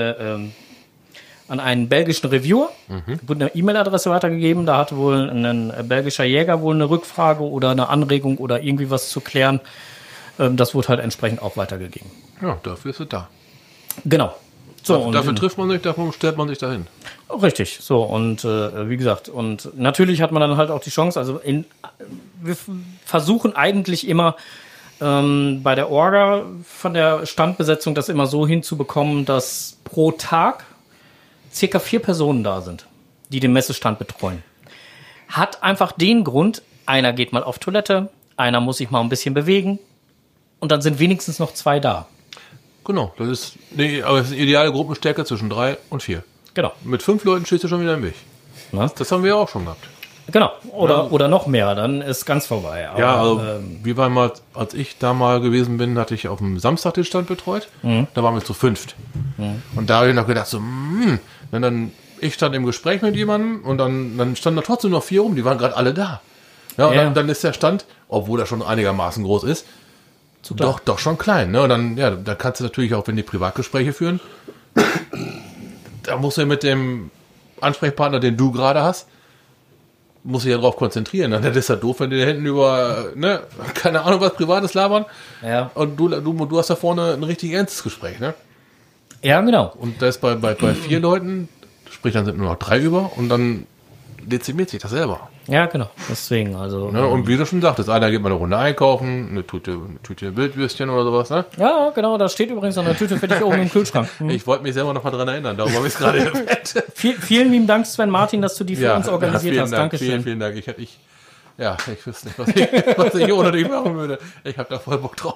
einen belgischen Reviewer. Wurde eine E-Mail-Adresse weitergegeben. Da hatte wohl ein belgischer Jäger wohl eine Rückfrage oder eine Anregung oder irgendwie was zu klären. Das wurde halt entsprechend auch weitergegeben. Ja, dafür ist es da. Genau. So, dafür trifft man sich, darum stellt man sich dahin. Richtig, so und wie gesagt, und natürlich hat man dann halt auch die Chance, also wir versuchen eigentlich immer bei der Orga von der Standbesetzung das immer so hinzubekommen, dass pro Tag circa 4 Personen da sind, die den Messestand betreuen. Hat einfach den Grund, einer geht mal auf Toilette, einer muss sich mal ein bisschen bewegen und dann sind wenigstens noch 2 da. Genau, das ist eine ideale Gruppenstärke zwischen 3 und 4. Genau. Mit 5 Leuten stehst du schon wieder im Weg. Na? Das haben wir ja auch schon gehabt. Genau, oder noch mehr, dann ist ganz vorbei. Aber, ja, also, wie war mal, als ich da mal gewesen bin, hatte ich auf dem Samstag den Stand betreut. Da waren wir zu 5. Und da habe ich noch gedacht, so, ich stand im Gespräch mit jemandem und dann standen da trotzdem noch 4 rum, die waren gerade alle da. Ja, und dann ist der Stand, obwohl er schon einigermaßen groß ist, doch schon klein. Ne? Und dann, ja, da kannst du natürlich auch, wenn die Privatgespräche führen, da musst du ja mit dem Ansprechpartner, den du gerade hast, muss ich ja drauf konzentrieren. Dann ist ja doof, wenn die da hinten über, keine Ahnung was, Privates labern. Ja. Und du hast da vorne ein richtig ernstes Gespräch, ne? Ja, genau. Und da ist bei 4 Leuten, sprich, dann sind nur noch 3 über und dann dezimiert sich das selber. Ja, genau. Deswegen, also. Ne? Und wie du schon sagtest, einer geht mal eine Runde einkaufen, eine Tüte Wildwürstchen oder sowas, ne? Ja, genau, da steht übrigens noch eine Tüte für dich oben im Kühlschrank. Ich wollte mich selber noch mal dran erinnern, darum habe ich es gerade erwähnt. Vielen lieben Dank, Sven Martin, dass du die für uns organisiert hast. Dankeschön. Vielen Dank. Ich wüsste nicht, was ich ohne dich machen würde. Ich habe da voll Bock drauf.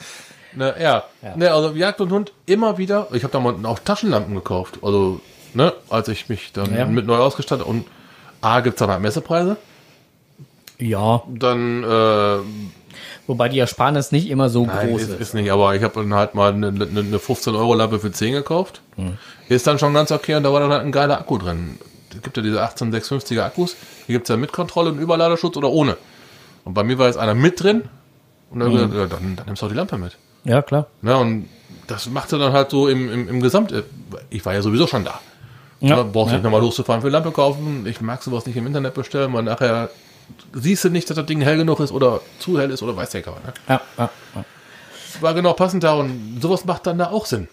Also Jagd und Hund immer wieder. Ich habe da mal auch Taschenlampen gekauft. Also, als ich mich dann mit neu ausgestattet und gibt es dann halt Messepreise. Ja. Dann, wobei die Ersparnis nicht immer so groß ist. Ist nicht, aber ich habe dann halt mal eine 15-Euro-Lampe für 10 gekauft. Ist dann schon ganz okay und da war dann halt ein geiler Akku drin. Es gibt ja diese 18650er Akkus. Hier gibt es ja mit Kontrolle und Überladerschutz oder ohne. Und bei mir war jetzt einer mit drin Und dann, dann nimmst du auch die Lampe mit. Ja, klar. Ja, und das macht er dann halt so im Gesamt. Ich war ja sowieso schon da. Ja, brauchst nicht nochmal loszufahren für eine Lampe kaufen. Ich mag sowas nicht im Internet bestellen, weil nachher siehst du nicht, dass das Ding hell genug ist oder zu hell ist oder weiß der Geier. Ne? Ja. War genau passend da und sowas macht dann da auch Sinn.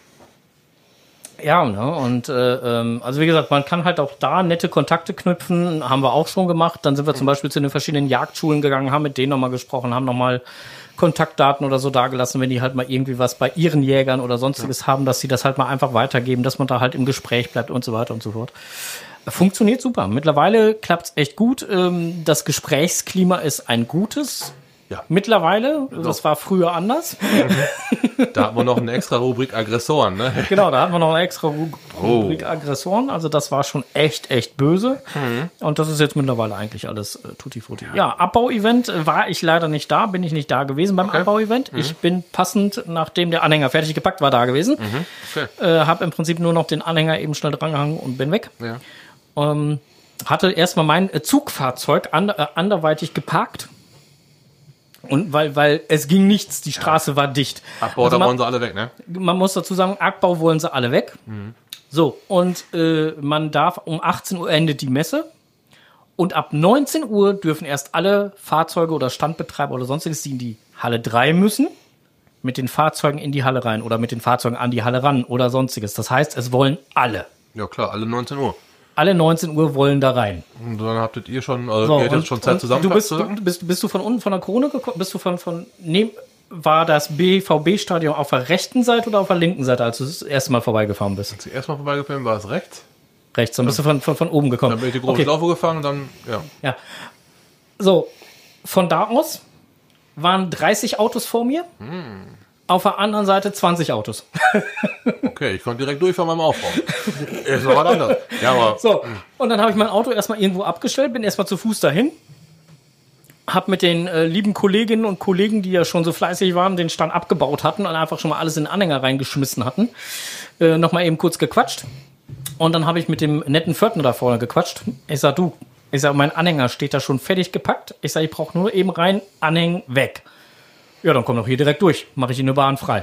Ja, ne? Und also wie gesagt, man kann halt auch da nette Kontakte knüpfen, haben wir auch schon gemacht. Dann sind wir zum Beispiel zu den verschiedenen Jagdschulen gegangen, haben mit denen nochmal gesprochen, haben nochmal Kontaktdaten oder so dagelassen, wenn die halt mal irgendwie was bei ihren Jägern oder sonstiges haben, dass sie das halt mal einfach weitergeben, dass man da halt im Gespräch bleibt und so weiter und so fort. Funktioniert super. Mittlerweile klappt's echt gut. Das Gesprächsklima ist ein gutes. Ja. Mittlerweile, das war früher anders. Da haben wir noch eine extra Rubrik Aggressoren, ne? Genau, da hatten wir noch eine extra Rubrik Aggressoren. Also das war schon echt böse. Und das ist jetzt mittlerweile eigentlich alles tutti frutti. Ja, Abbau-Event war ich leider nicht da, bin ich nicht da gewesen beim Abbau-Event. Ich bin passend, nachdem der Anhänger fertig gepackt war, da gewesen. Habe im Prinzip nur noch den Anhänger eben schnell drangehangen und bin weg. Ja. Hatte erstmal mein Zugfahrzeug anderweitig geparkt. Und weil es ging nichts, die Straße war dicht. Abbau, also da wollen sie alle weg, ne? Man muss dazu sagen, Abbau wollen sie alle weg. So, und man darf um 18 Uhr endet die Messe. Und ab 19 Uhr dürfen erst alle Fahrzeuge oder Standbetreiber oder sonstiges, die in die Halle 3 müssen, mit den Fahrzeugen in die Halle rein oder mit den Fahrzeugen an die Halle ran oder sonstiges. Das heißt, es wollen alle. Ja klar, alle 19 Uhr. Alle 19 Uhr wollen da rein. Und dann habtet ihr schon, ihr hättet schon Zeit zusammen. Du bist du von unten von der Krone gekommen? Bist du war das BVB-Stadion auf der rechten Seite oder auf der linken Seite, als du das erste Mal vorbeigefahren bist? Als du erst mal vorbeigefahren war es rechts. Rechts, dann bist du von oben gekommen. Dann bin ich die große Schlaufe gefahren und dann, ja. So, von da aus waren 30 Autos vor mir. Auf der anderen Seite 20 Autos. Okay, ich konnte direkt durchfahren beim Aufbau. Es war was anderes. Ja, aber so, und dann habe ich mein Auto erstmal irgendwo abgestellt, bin erstmal zu Fuß dahin, habe mit den lieben Kolleginnen und Kollegen, die ja schon so fleißig waren, den Stand abgebaut hatten und einfach schon mal alles in den Anhänger reingeschmissen hatten, nochmal eben kurz gequatscht. Und dann habe ich mit dem netten Pförtner da vorne gequatscht. Ich sag, mein Anhänger steht da schon fertig gepackt. Ich sag, ich brauche nur eben rein, Anhängen weg. Ja, dann komm doch hier direkt durch. Mache ich Ihnen eine Bahn frei.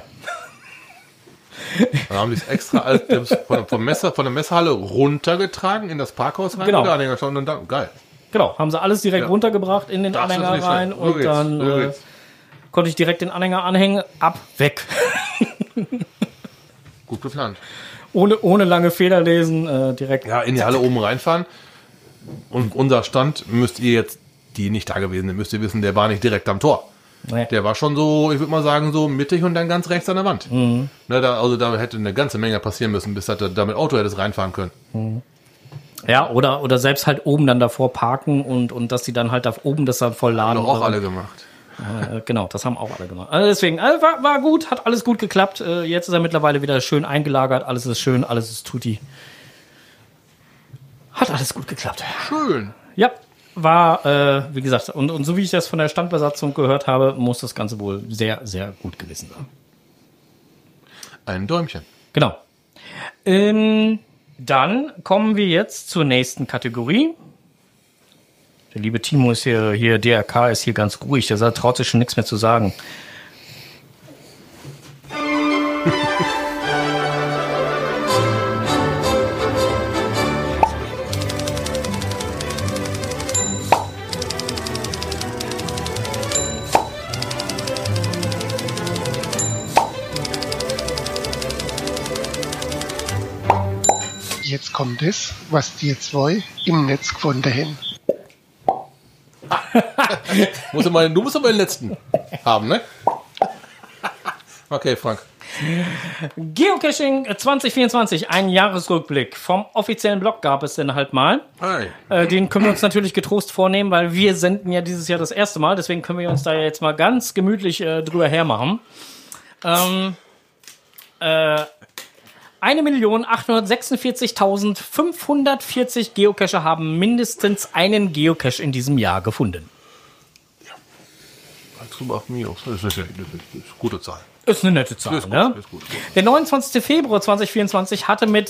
Dann haben die es extra von der Messehalle runtergetragen in das Parkhaus rein. Genau. Und Anhänger schon und dann, geil. Genau, haben sie alles direkt runtergebracht in den Das ist Anhänger nicht rein schlecht. und dann konnte ich direkt den Anhänger anhängen, ab, weg. Gut geplant. Ohne lange Federlesen, direkt. Ja, in die Halle oben reinfahren. Und unser Stand müsst ihr jetzt, die nicht da gewesen sind, müsst ihr wissen, der war nicht direkt am Tor. Nee. Der war schon so, ich würde mal sagen, so mittig und dann ganz rechts an der Wand. Ne, da hätte eine ganze Menge passieren müssen, bis da mit Auto hättest reinfahren können. Ja, oder selbst halt oben dann davor parken und dass die dann halt da oben das dann voll laden. Haben auch alle gemacht. Genau, das haben auch alle gemacht. Also deswegen, war gut, hat alles gut geklappt. Jetzt ist er mittlerweile wieder schön eingelagert, alles ist schön, alles ist tutti. Hat alles gut geklappt. Schön. Ja, war, wie gesagt, und so wie ich das von der Standbesatzung gehört habe, muss das Ganze wohl sehr, sehr gut gewesen sein. Ein Däumchen. Genau. Dann kommen wir jetzt zur nächsten Kategorie. Der liebe Timo ist hier DRK ist hier ganz ruhig, der traut sich schon nichts mehr zu sagen. Jetzt kommt es, was die zwei im Netz gefunden haben. Du musst aber den letzten haben, ne? Okay, Frank. Geocaching 2024, ein Jahresrückblick. Vom offiziellen Blog gab es denn halt mal. Hey. Den können wir uns natürlich getrost vornehmen, weil wir senden ja dieses Jahr das erste Mal. Deswegen können wir uns da jetzt mal ganz gemütlich drüber hermachen. 1.846.540 Geocacher haben mindestens einen Geocache in diesem Jahr gefunden. Das ist eine gute Zahl. Ist eine nette Zahl, Ist gut, ne? ist gut. Der 29. Februar 2024 hatte mit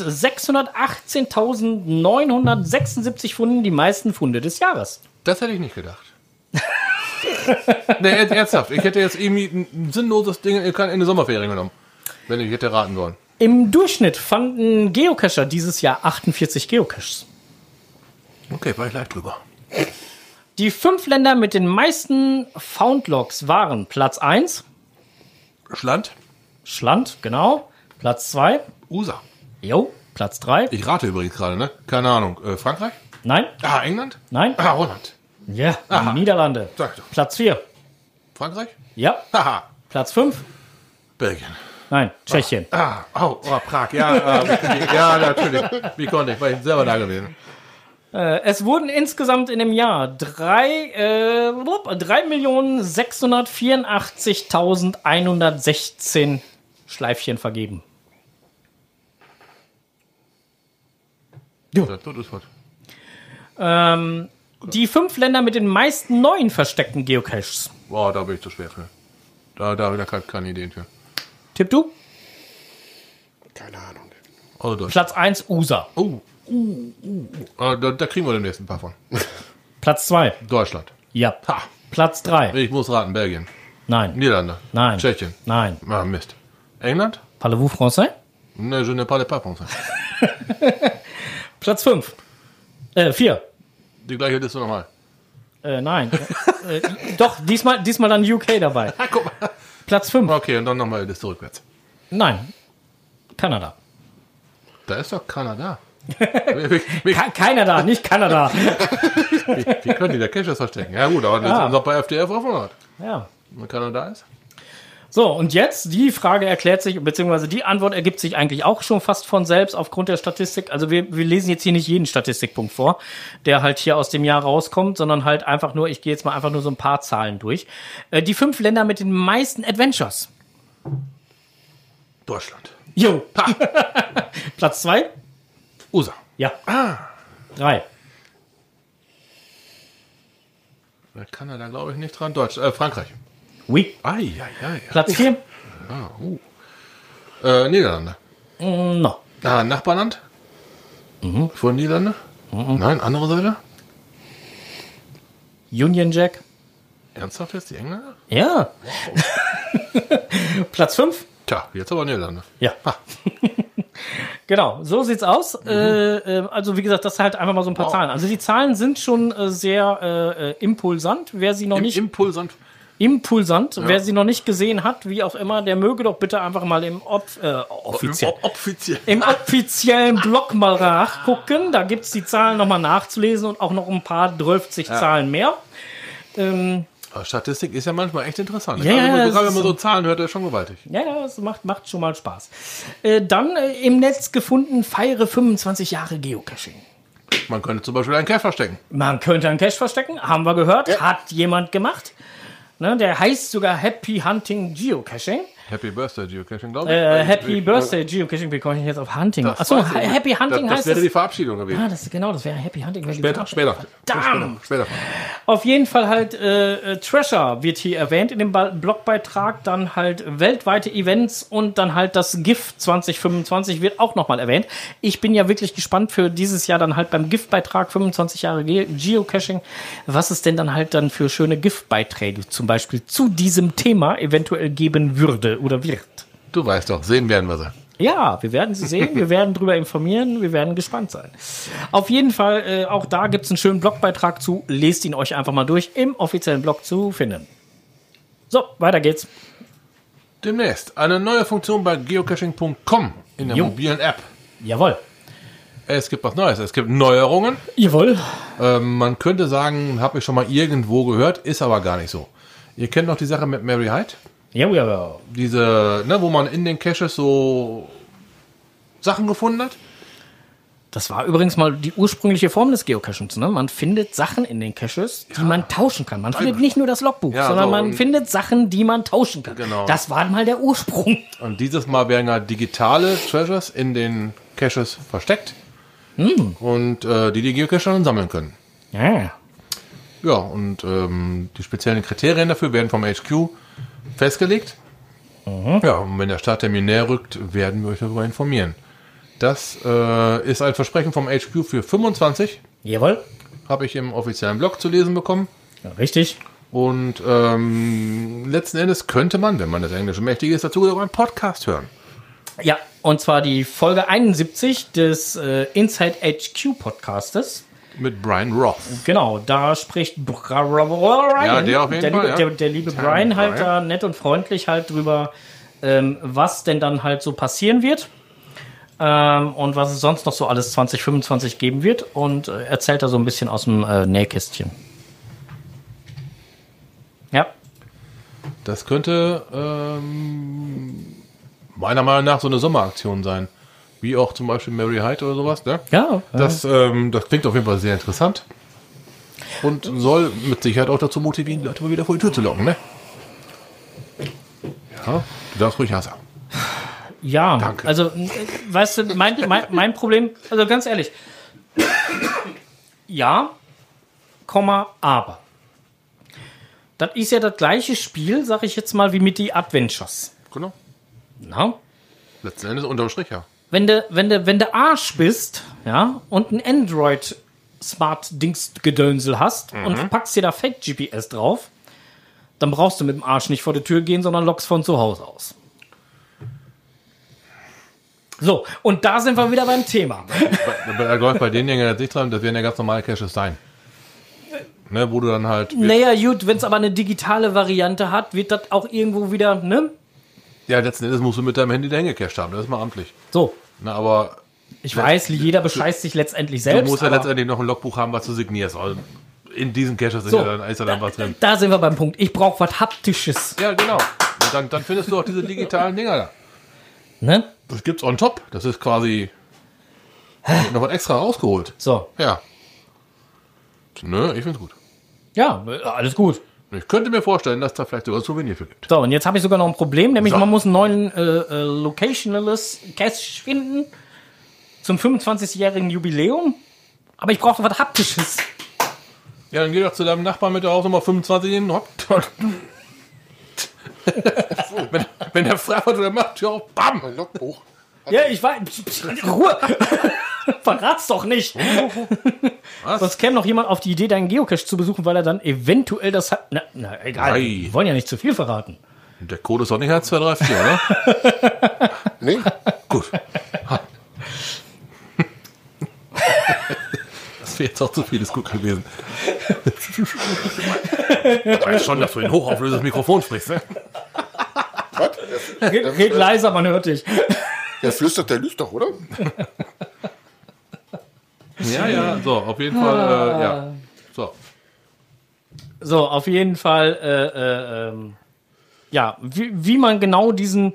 618.976 Funden die meisten Funde des Jahres. Das hätte ich nicht gedacht. Ne, ernsthaft. Ich hätte jetzt irgendwie ein sinnloses Ding in eine Sommerferien genommen. Wenn ich hätte raten sollen. Im Durchschnitt fanden Geocacher dieses Jahr 48 Geocaches. Okay, war ich leicht drüber. Die 5 Länder mit den meisten Foundlogs waren Platz 1, Schland. Schland, genau. Platz 2, USA. jo, Platz 3, Ich rate übrigens gerade, ne? Keine Ahnung. Frankreich? nein, England? nein, Holland. ja, Aha. Niederlande. Sag doch. Platz 4, Frankreich? ja, Haha. Platz 5, Belgien. nein, Tschechien. Prag. Ja, ja, natürlich. Wie konnte ich? Weil ich selber da gewesen. Es wurden insgesamt in dem Jahr 3.684.116 Schleifchen vergeben. Das ist was. Die 5 Länder mit den meisten neuen versteckten Geocaches. Boah, da bin ich zu schwer für. Da habe ich keine Ideen für. Tipp du? Keine Ahnung. Also Deutsch. Platz 1 USA. Da kriegen wir demnächst ein paar von. Platz 2. Deutschland. Ja. Ha. Platz 3. Ich muss raten, Belgien. Nein. Niederlande. Nein. Tschechien. Nein. Mist. England? Parlez-vous français? Ne, je ne parle pas français. Platz 5. 4. Die gleiche Liste nochmal. Nein. Doch, diesmal dann UK dabei. Guck mal. Platz 5. Okay, und dann nochmal die Liste rückwärts. Nein. Kanada. Da ist doch Kanada. Keiner da, nicht Kanada. Wie können die da Caches verstecken? Ja gut, aber das ist noch bei FDF offen hat. Ja. Wenn Kanada ist. So, und jetzt, die Frage erklärt sich, beziehungsweise die Antwort ergibt sich eigentlich auch schon fast von selbst aufgrund der Statistik. Also wir lesen jetzt hier nicht jeden Statistikpunkt vor, der halt hier aus dem Jahr rauskommt, sondern halt einfach nur, ich gehe jetzt mal einfach nur so ein paar Zahlen durch. Die 5 Länder mit den meisten Adventures. Deutschland. Jo. Platz 2? USA. Ja. 3. Kanada glaube ich nicht dran. Frankreich. Oui. Platz 4? Niederlande. No. Nachbarland? Von Niederlande? Nein, andere Seite? Union Jack? Ernsthaft jetzt die Engländer? Ja. Platz 5? Tja, jetzt aber Niederlande. Ja. Genau, so sieht's aus. Also wie gesagt, das halt einfach mal so ein paar Zahlen. Also die Zahlen sind schon sehr impulsant. Wer sie noch nicht impulsant, wer sie noch nicht gesehen hat, wie auch immer, der möge doch bitte einfach mal im offiziellen Blog mal nachgucken. Da gibt's die Zahlen nochmal nachzulesen und auch noch ein paar 12 Zahlen mehr. Statistik ist ja manchmal echt interessant. Ja, Gerade wenn man so Zahlen hört, ist schon gewaltig. Ja, das macht schon mal Spaß. Dann im Netz gefunden, feiere 25 Jahre Geocaching. Man könnte zum Beispiel einen Cache verstecken. Man könnte einen Cache verstecken, haben wir gehört, hat jemand gemacht. Ne, der heißt sogar Happy Hunting Geocaching. Happy Birthday Geocaching, glaube ich. Happy Birthday Geocaching, wie komme ich jetzt auf Hunting? Achso, Happy Hunting heißt das. Das wäre die Verabschiedung gewesen. das wäre Happy Hunting. Später. Auf jeden Fall halt Treasure wird hier erwähnt in dem Blogbeitrag, dann halt weltweite Events und dann halt das GIF 2025 wird auch nochmal erwähnt. Ich bin ja wirklich gespannt für dieses Jahr dann halt beim GIF-Beitrag 25 Jahre Geocaching, was es denn dann halt dann für schöne GIF-Beiträge zum Beispiel zu diesem Thema eventuell geben würde oder wird. Du weißt doch, sehen werden wir sie. Ja, wir werden sie sehen, wir werden drüber informieren, wir werden gespannt sein. Auf jeden Fall, auch da gibt es einen schönen Blogbeitrag zu. Lest ihn euch einfach mal durch, im offiziellen Blog zu finden. So, weiter geht's. Demnächst eine neue Funktion bei geocaching.com in der mobilen App. Jawohl. Es gibt was Neues, es gibt Neuerungen. Jawohl. Man könnte sagen, habe ich schon mal irgendwo gehört, ist aber gar nicht so. Ihr kennt noch die Sache mit Mary Hyde? Ja. Diese, wo man in den Caches so Sachen gefunden hat. Das war übrigens mal die ursprüngliche Form des Geocachings. Ne? Man findet Sachen in den Caches, die man tauschen kann. Man findet nicht nur das Logbuch, sondern man findet Sachen, die man tauschen kann. Genau. Das war mal der Ursprung. Und dieses Mal werden ja digitale Treasures in den Caches versteckt. Und die Geocacher dann sammeln können. Ja. Ja, und die speziellen Kriterien dafür werden vom HQ festgelegt. Ja, und wenn der Starttermin näher rückt, werden wir euch darüber informieren. Das ist ein Versprechen vom HQ für 25. Jawohl. Habe ich im offiziellen Blog zu lesen bekommen. Ja, richtig. Und letzten Endes könnte man, wenn man das Englische mächtig ist, dazu sogar einen Podcast hören. Ja, und zwar die Folge 71 des Inside HQ Podcastes. Mit Brian Roth. Genau, da spricht Brian. Ja, der auf jeden Fall. Der liebe Brian halt da nett und freundlich halt drüber, was denn dann halt so passieren wird. Und was es sonst noch so alles 2025 geben wird. Und erzählt da so ein bisschen aus dem Nähkästchen. Ja. Das könnte meiner Meinung nach so eine Sommeraktion sein. Wie auch zum Beispiel Mary Hyde oder sowas, ne? Ja. Das klingt auf jeden Fall sehr interessant. Und soll mit Sicherheit auch dazu motivieren, die Leute mal wieder vor die Tür zu locken, ne? Ja, du darfst ruhig sagen. Ja, Danke. also, weißt du, mein Problem, also ganz ehrlich, ja, aber. Das ist ja das gleiche Spiel, sag ich jetzt mal, wie mit die Adventures. Genau. Na? Letzten Endes unterm Strich, ja. Wenn du Arsch bist, ja, und ein Android-Smart-Dings-Gedönsel hast und packst dir da Fake-GPS drauf, dann brauchst du mit dem Arsch nicht vor die Tür gehen, sondern loggst von zu Hause aus. So, und da sind wir wieder beim Thema. Bei denen ja nicht dran, das werden ja ganz normale Caches sein. Ne, wo du dann halt... Naja, gut, wenn es aber eine digitale Variante hat, wird das auch irgendwo wieder, ne? Ja, letzten Endes musst du mit deinem Handy da hingecached haben, das ist mal amtlich. So. Na, aber... Ich weiß, jeder bescheißt sich letztendlich selbst. Du musst ja letztendlich noch ein Logbuch haben, was du signierst. Also in diesen Caches ist ja dann was drin. Da sind wir beim Punkt. Ich brauche was Haptisches. Ja, genau. Und dann findest du auch diese digitalen Dinger da. Ne? Das gibt's on top. Das ist quasi noch was extra rausgeholt. So. Ja. Nö, ich find's gut. Ja, alles gut. Ich könnte mir vorstellen, dass da vielleicht sogar ein Souvenir für gibt. So, und jetzt habe ich sogar noch ein Problem, nämlich man muss einen neuen Locationless Cache finden zum 25-jährigen Jubiläum. Aber ich brauche was Haptisches. Ja, dann geh doch zu deinem Nachbarn mit der Hausnummer 25 hin. wenn der fragt, was du da machst, ja, bam! Ein Logbuch. Ja, ich weiß. Ruhe! Verrat's doch nicht! Was? Sonst käme noch jemand auf die Idee, deinen Geocache zu besuchen, weil er dann eventuell das hat. Na egal. Nein. Wir wollen ja nicht zu viel verraten. Der Code ist doch nicht 1, 2, 3, 4, oder? Nee, Gut. Das wäre jetzt auch zu viel, ist gut gewesen. Ich weiß schon, dass du in hochauflösendes Mikrofon sprichst, ne? was? Red leiser, man hört dich. Der flüstert, der lügt doch, oder? Ja, so, auf jeden Fall, ja. So. So, auf jeden Fall, ja, wie man genau diesen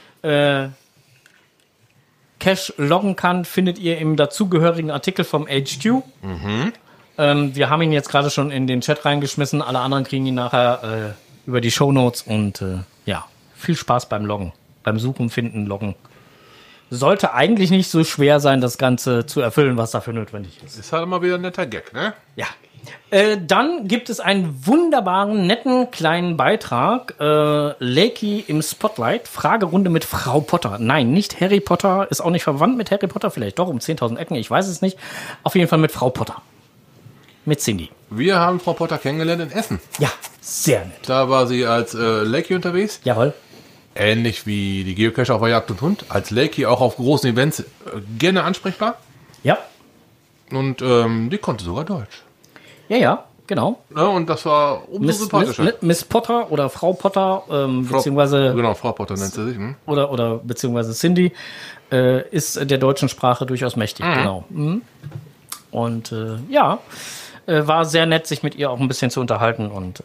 Cache loggen kann, findet ihr im dazugehörigen Artikel vom HQ. Wir haben ihn jetzt gerade schon in den Chat reingeschmissen. Alle anderen kriegen ihn nachher über die Shownotes. Und ja, viel Spaß beim Loggen. Beim Suchen, Finden, Loggen. Sollte eigentlich nicht so schwer sein, das Ganze zu erfüllen, was dafür notwendig ist. Ist halt immer wieder ein netter Gag, ne? Ja. Dann gibt es einen wunderbaren, netten kleinen Beitrag. Lakey im Spotlight. Fragerunde mit Frau Potter. Nein, nicht Harry Potter. Ist auch nicht verwandt mit Harry Potter. Vielleicht doch um 10.000 Ecken. Ich weiß es nicht. Auf jeden Fall mit Frau Potter. Mit Cindy. Wir haben Frau Potter kennengelernt in Essen. Ja, sehr nett. Da war sie als Lakey unterwegs. Jawohl. Ähnlich wie die Geocacher auf der Jagd und Hund. Als Lakey auch auf großen Events gerne ansprechbar. Ja. Und die konnte sogar Deutsch. Ja, genau. Ja, und das war umso sympathischer. Miss Potter oder Frau Potter, beziehungsweise Genau, Frau Potter nennt sie sich. Hm? oder beziehungsweise Cindy, ist der deutschen Sprache durchaus mächtig. Genau. Mhm. Und ja, war sehr nett, sich mit ihr auch ein bisschen zu unterhalten und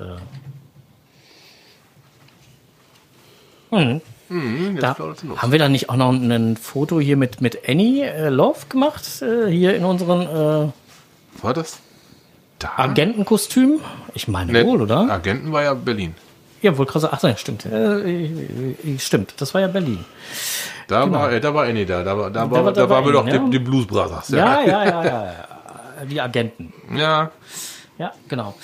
Jetzt da, plaudert's los. haben wir da nicht auch noch ein Foto hier mit Annie Love gemacht? Hier in unseren War das da? Agentenkostüm? Ich meine Nee, wohl, oder? Agenten war ja Berlin. Ja, wohl krass. Ach, ja, stimmt. Stimmt, das war ja Berlin. Da war Annie da. Da war waren wir doch Annie, ja. die Blues Brothers. Ja. Die Agenten. Ja. Ja, genau.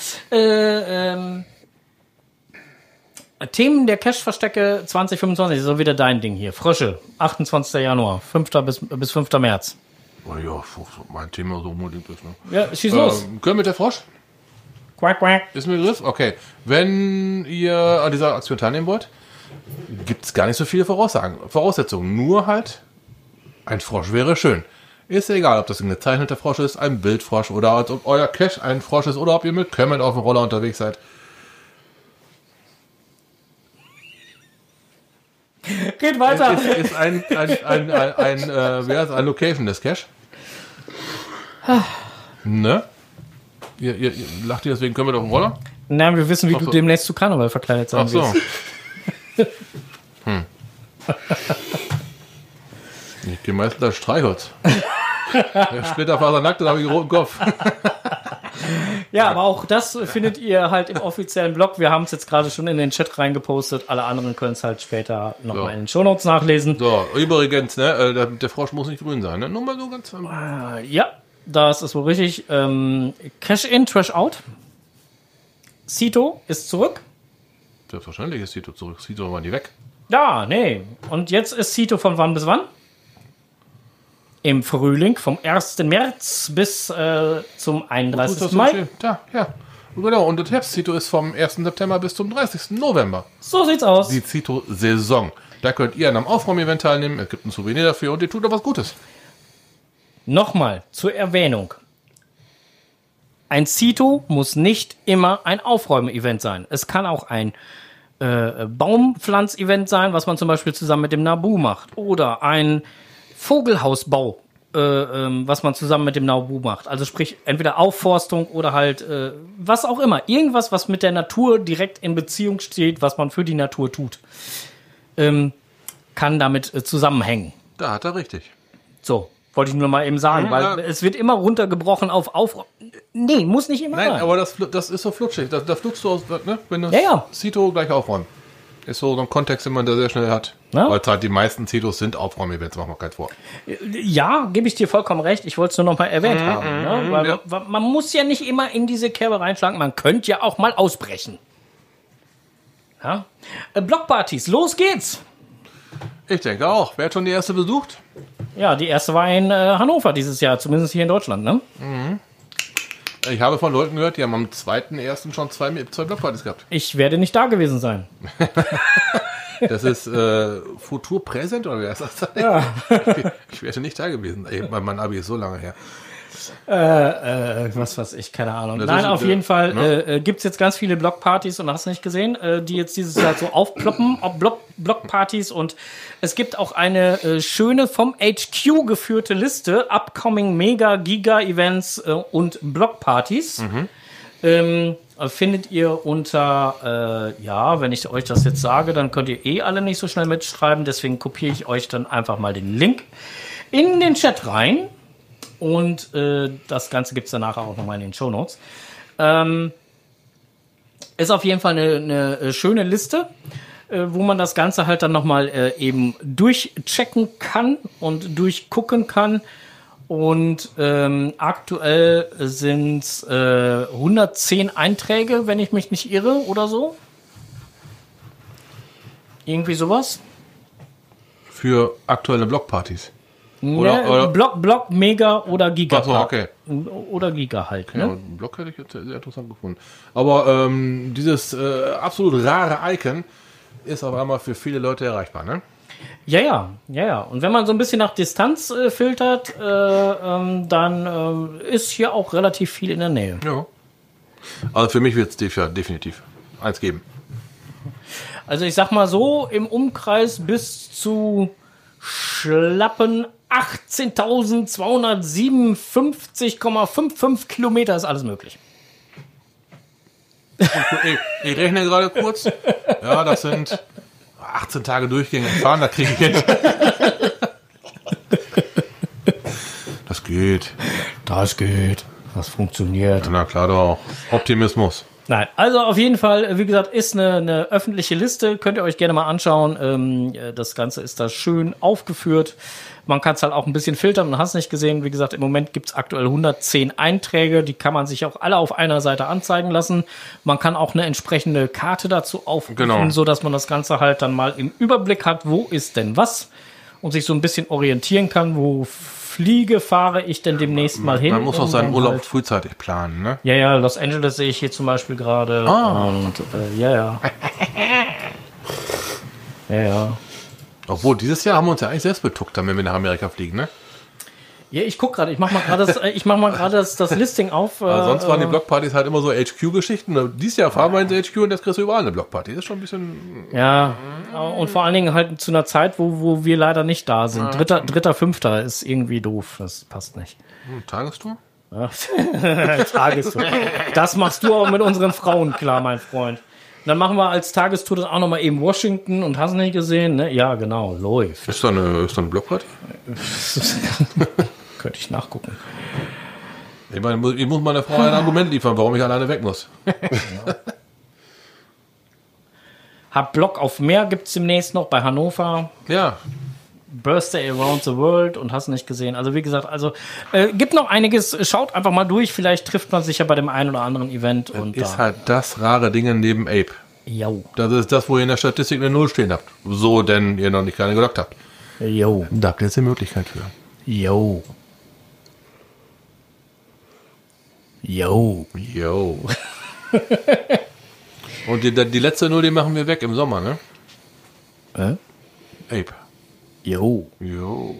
Themen der Cache-Verstecke 2025, so wieder dein Ding hier. Frösche, 28. Januar, 5. bis 5. März. Oh ja, mein Thema so unbedingt ist. Ne? Ja, schieß los. Können mit der Frosch? Quack, quack. Ist mir Begriff? Okay. Wenn ihr an dieser Aktion teilnehmen wollt, gibt es gar nicht so viele Voraussetzungen. Nur halt, ein Frosch wäre schön. Ist egal, ob das ein gezeichneter Frosch ist, ein Bildfrosch oder als ob euer Cache ein Frosch ist oder ob ihr mit Kermit auf dem Roller unterwegs seid. Geht weiter. Ist ein Location des Cache. Ne? Ihr lacht ihr deswegen Kermit auf dem Roller? Nein, wir wissen, wie Ach so. du demnächst zu Karneval verkleidet sein Ach so. wirst. Ich gehe meistens als Streichholz. Der Splitterfaser nackt, dann habe ich einen roten Kopf. Ja, aber auch das findet ihr halt im offiziellen Blog. Wir haben es jetzt gerade schon in den Chat reingepostet. Alle anderen können es halt später nochmal in den Shownotes nachlesen. So, übrigens, ne, der Frosch muss nicht grün sein, ne? Nur mal so ganz. Ja, das ist wohl richtig. Cash in, Trash out. Sito ist zurück. Selbstverständlich ist Sito zurück. Sito war die weg. Ja, nee. Und jetzt ist Sito von wann bis wann? Im Frühling, vom 1. März bis zum 31. Mai. Ja. Genau, und das Herbst-Sito ist vom 1. September bis zum 30. November. So sieht's aus. Die Sito-Saison. Da könnt ihr an einem Aufräum-Event teilnehmen. Es gibt ein Souvenir dafür und ihr tut da was Gutes. Nochmal zur Erwähnung. Ein Sito muss nicht immer ein Aufräumen-Event sein. Es kann auch ein Baumpflanz-Event sein, was man zum Beispiel zusammen mit dem Nabu macht. Oder ein Vogelhausbau, was man zusammen mit dem Nabu macht. Also sprich, entweder Aufforstung oder halt was auch immer. Irgendwas, was mit der Natur direkt in Beziehung steht, was man für die Natur tut, kann damit zusammenhängen. Da hat er richtig. So, wollte ich nur mal eben sagen, weil es wird immer runtergebrochen auf Aufräumen. Nee, muss nicht immer Nein, sein. aber das ist so flutschig. Da flutschst du aus, ne? Wenn das Ja. Sito gleich aufräumen. Ist so ein Kontext, den man da sehr schnell hat. Ja. Weil halt die meisten Sitos sind Aufräum-Events, machen wir keinen vor. Ja, gebe ich dir vollkommen recht. Ich wollte es nur noch mal erwähnt haben. Ne? Weil man muss ja nicht immer in diese Kerbe reinschlagen. Man könnte ja auch mal ausbrechen. Ja? Blockpartys, los geht's! Ich denke auch. Wer hat schon die erste besucht? Ja, die erste war in Hannover dieses Jahr, zumindest hier in Deutschland. Ne? Ich habe von Leuten gehört, die haben am 2.1. schon zwei Blockpartys gehabt. Ich werde nicht da gewesen sein. Das ist Futur Präsent oder wie heißt das? Ja. Ich werde nicht da gewesen. Ey, mein Abi ist so lange her. Was weiß ich, keine Ahnung. Das Nein, ist, auf jeden Fall ne? gibt es jetzt ganz viele Blockpartys und hast du nicht gesehen, die jetzt dieses Jahr so aufploppen, Blockpartys, und es gibt auch eine schöne vom HQ geführte Liste, upcoming Mega, Giga-Events und Blockpartys. Findet ihr unter, wenn ich euch das jetzt sage, dann könnt ihr alle nicht so schnell mitschreiben, deswegen kopiere ich euch dann einfach mal den Link in den Chat rein. Und das Ganze gibt es dann nachher auch nochmal in den Shownotes. Ist auf jeden Fall eine schöne Liste, wo man das Ganze halt dann nochmal eben durchchecken kann und durchgucken kann. Und aktuell sind es 110 Einträge, wenn ich mich nicht irre, oder so. Irgendwie sowas. Für aktuelle Blockpartys. Oder Block, Mega oder Giga. Ach so, okay. Oder Giga halt. Ne? Ja, Block hätte ich jetzt sehr interessant gefunden. Aber dieses absolut rare Icon ist auf einmal für viele Leute erreichbar, ne? Ja. Und wenn man so ein bisschen nach Distanz filtert, dann ist hier auch relativ viel in der Nähe. Ja. Also für mich wird es definitiv eins geben. Also ich sag mal so, im Umkreis bis zu schlappen 18.257,55 Kilometer ist alles möglich. Ich rechne gerade kurz. Ja, das sind 18 Tage durchgängig fahren, da kriege ich jetzt. Das geht. Das geht. Das funktioniert. Na klar doch. Optimismus. Nein, also auf jeden Fall, wie gesagt, ist eine öffentliche Liste. Könnt ihr euch gerne mal anschauen. Das Ganze ist da schön aufgeführt. Man kann es halt auch ein bisschen filtern und hast nicht gesehen. Wie gesagt, im Moment gibt es aktuell 110 Einträge. Die kann man sich auch alle auf einer Seite anzeigen lassen. Man kann auch eine entsprechende Karte dazu aufrufen, sodass man das Ganze halt dann mal im Überblick hat, wo ist denn was. und sich so ein bisschen orientieren kann, wo fahre ich denn demnächst mal hin. Man muss auch seinen Urlaub halt, frühzeitig planen, ne? Ja, ja, Los Angeles sehe ich hier zum Beispiel gerade. Und ja. Ja. Obwohl, dieses Jahr haben wir uns ja eigentlich selbst betuckt, wenn wir nach Amerika fliegen, ne? Ja, ich guck gerade, ich mach mal gerade das Listing auf. Sonst waren die Blockpartys halt immer so HQ-Geschichten. Dieses Jahr fahren wir ins HQ und jetzt kriegst du überall eine Blockparty. Das ist schon ein bisschen... Ja, und vor allen Dingen halt zu einer Zeit, wo wir leider nicht da sind. Dritter, Fünfter ist irgendwie doof. Das passt nicht. Tagestour? Ja. Tagestour. Das machst du auch mit unseren Frauen klar, mein Freund. Und dann machen wir als Tagestour dann auch nochmal eben Washington und hast nicht gesehen, ne? Ja, genau, läuft. Ist da eine Blockparty? Könnte ich nachgucken. Ich meine, ich muss meiner Frau ein Argument liefern, warum ich alleine weg muss. Ja. Hab Block auf Meer gibt's demnächst noch bei Hannover. Ja. Birthday Around the World und hast nicht gesehen. Also wie gesagt, gibt noch einiges. Schaut einfach mal durch. Vielleicht trifft man sich ja bei dem einen oder anderen Event. Und ist halt das rare Ding neben Ape. Jo. Das ist das, wo ihr in der Statistik eine 0 stehen habt. So, denn ihr noch nicht keine gelockt habt. Jo. Da habt ihr jetzt die Möglichkeit für. Jo. Jo. Jo. Und die letzte 0, die machen wir weg im Sommer, ne? Ape. Jo. Jo.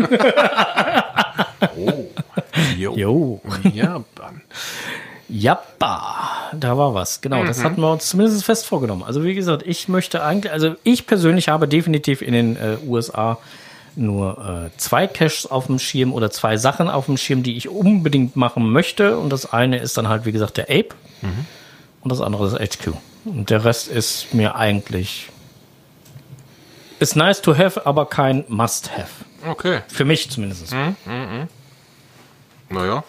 Oh. Jo. Jo. Ja, Mann. Jappa, da war was. Genau, das hatten wir uns zumindest fest vorgenommen. Also wie gesagt, ich persönlich habe definitiv in den USA nur 2 Caches auf dem Schirm oder 2 Sachen auf dem Schirm, die ich unbedingt machen möchte. Und das eine ist dann halt, wie gesagt, der Ape. Und das andere ist HQ. Und der Rest ist mir eigentlich... Ist nice to have, aber kein must have. Okay. Für mich zumindest. Naja.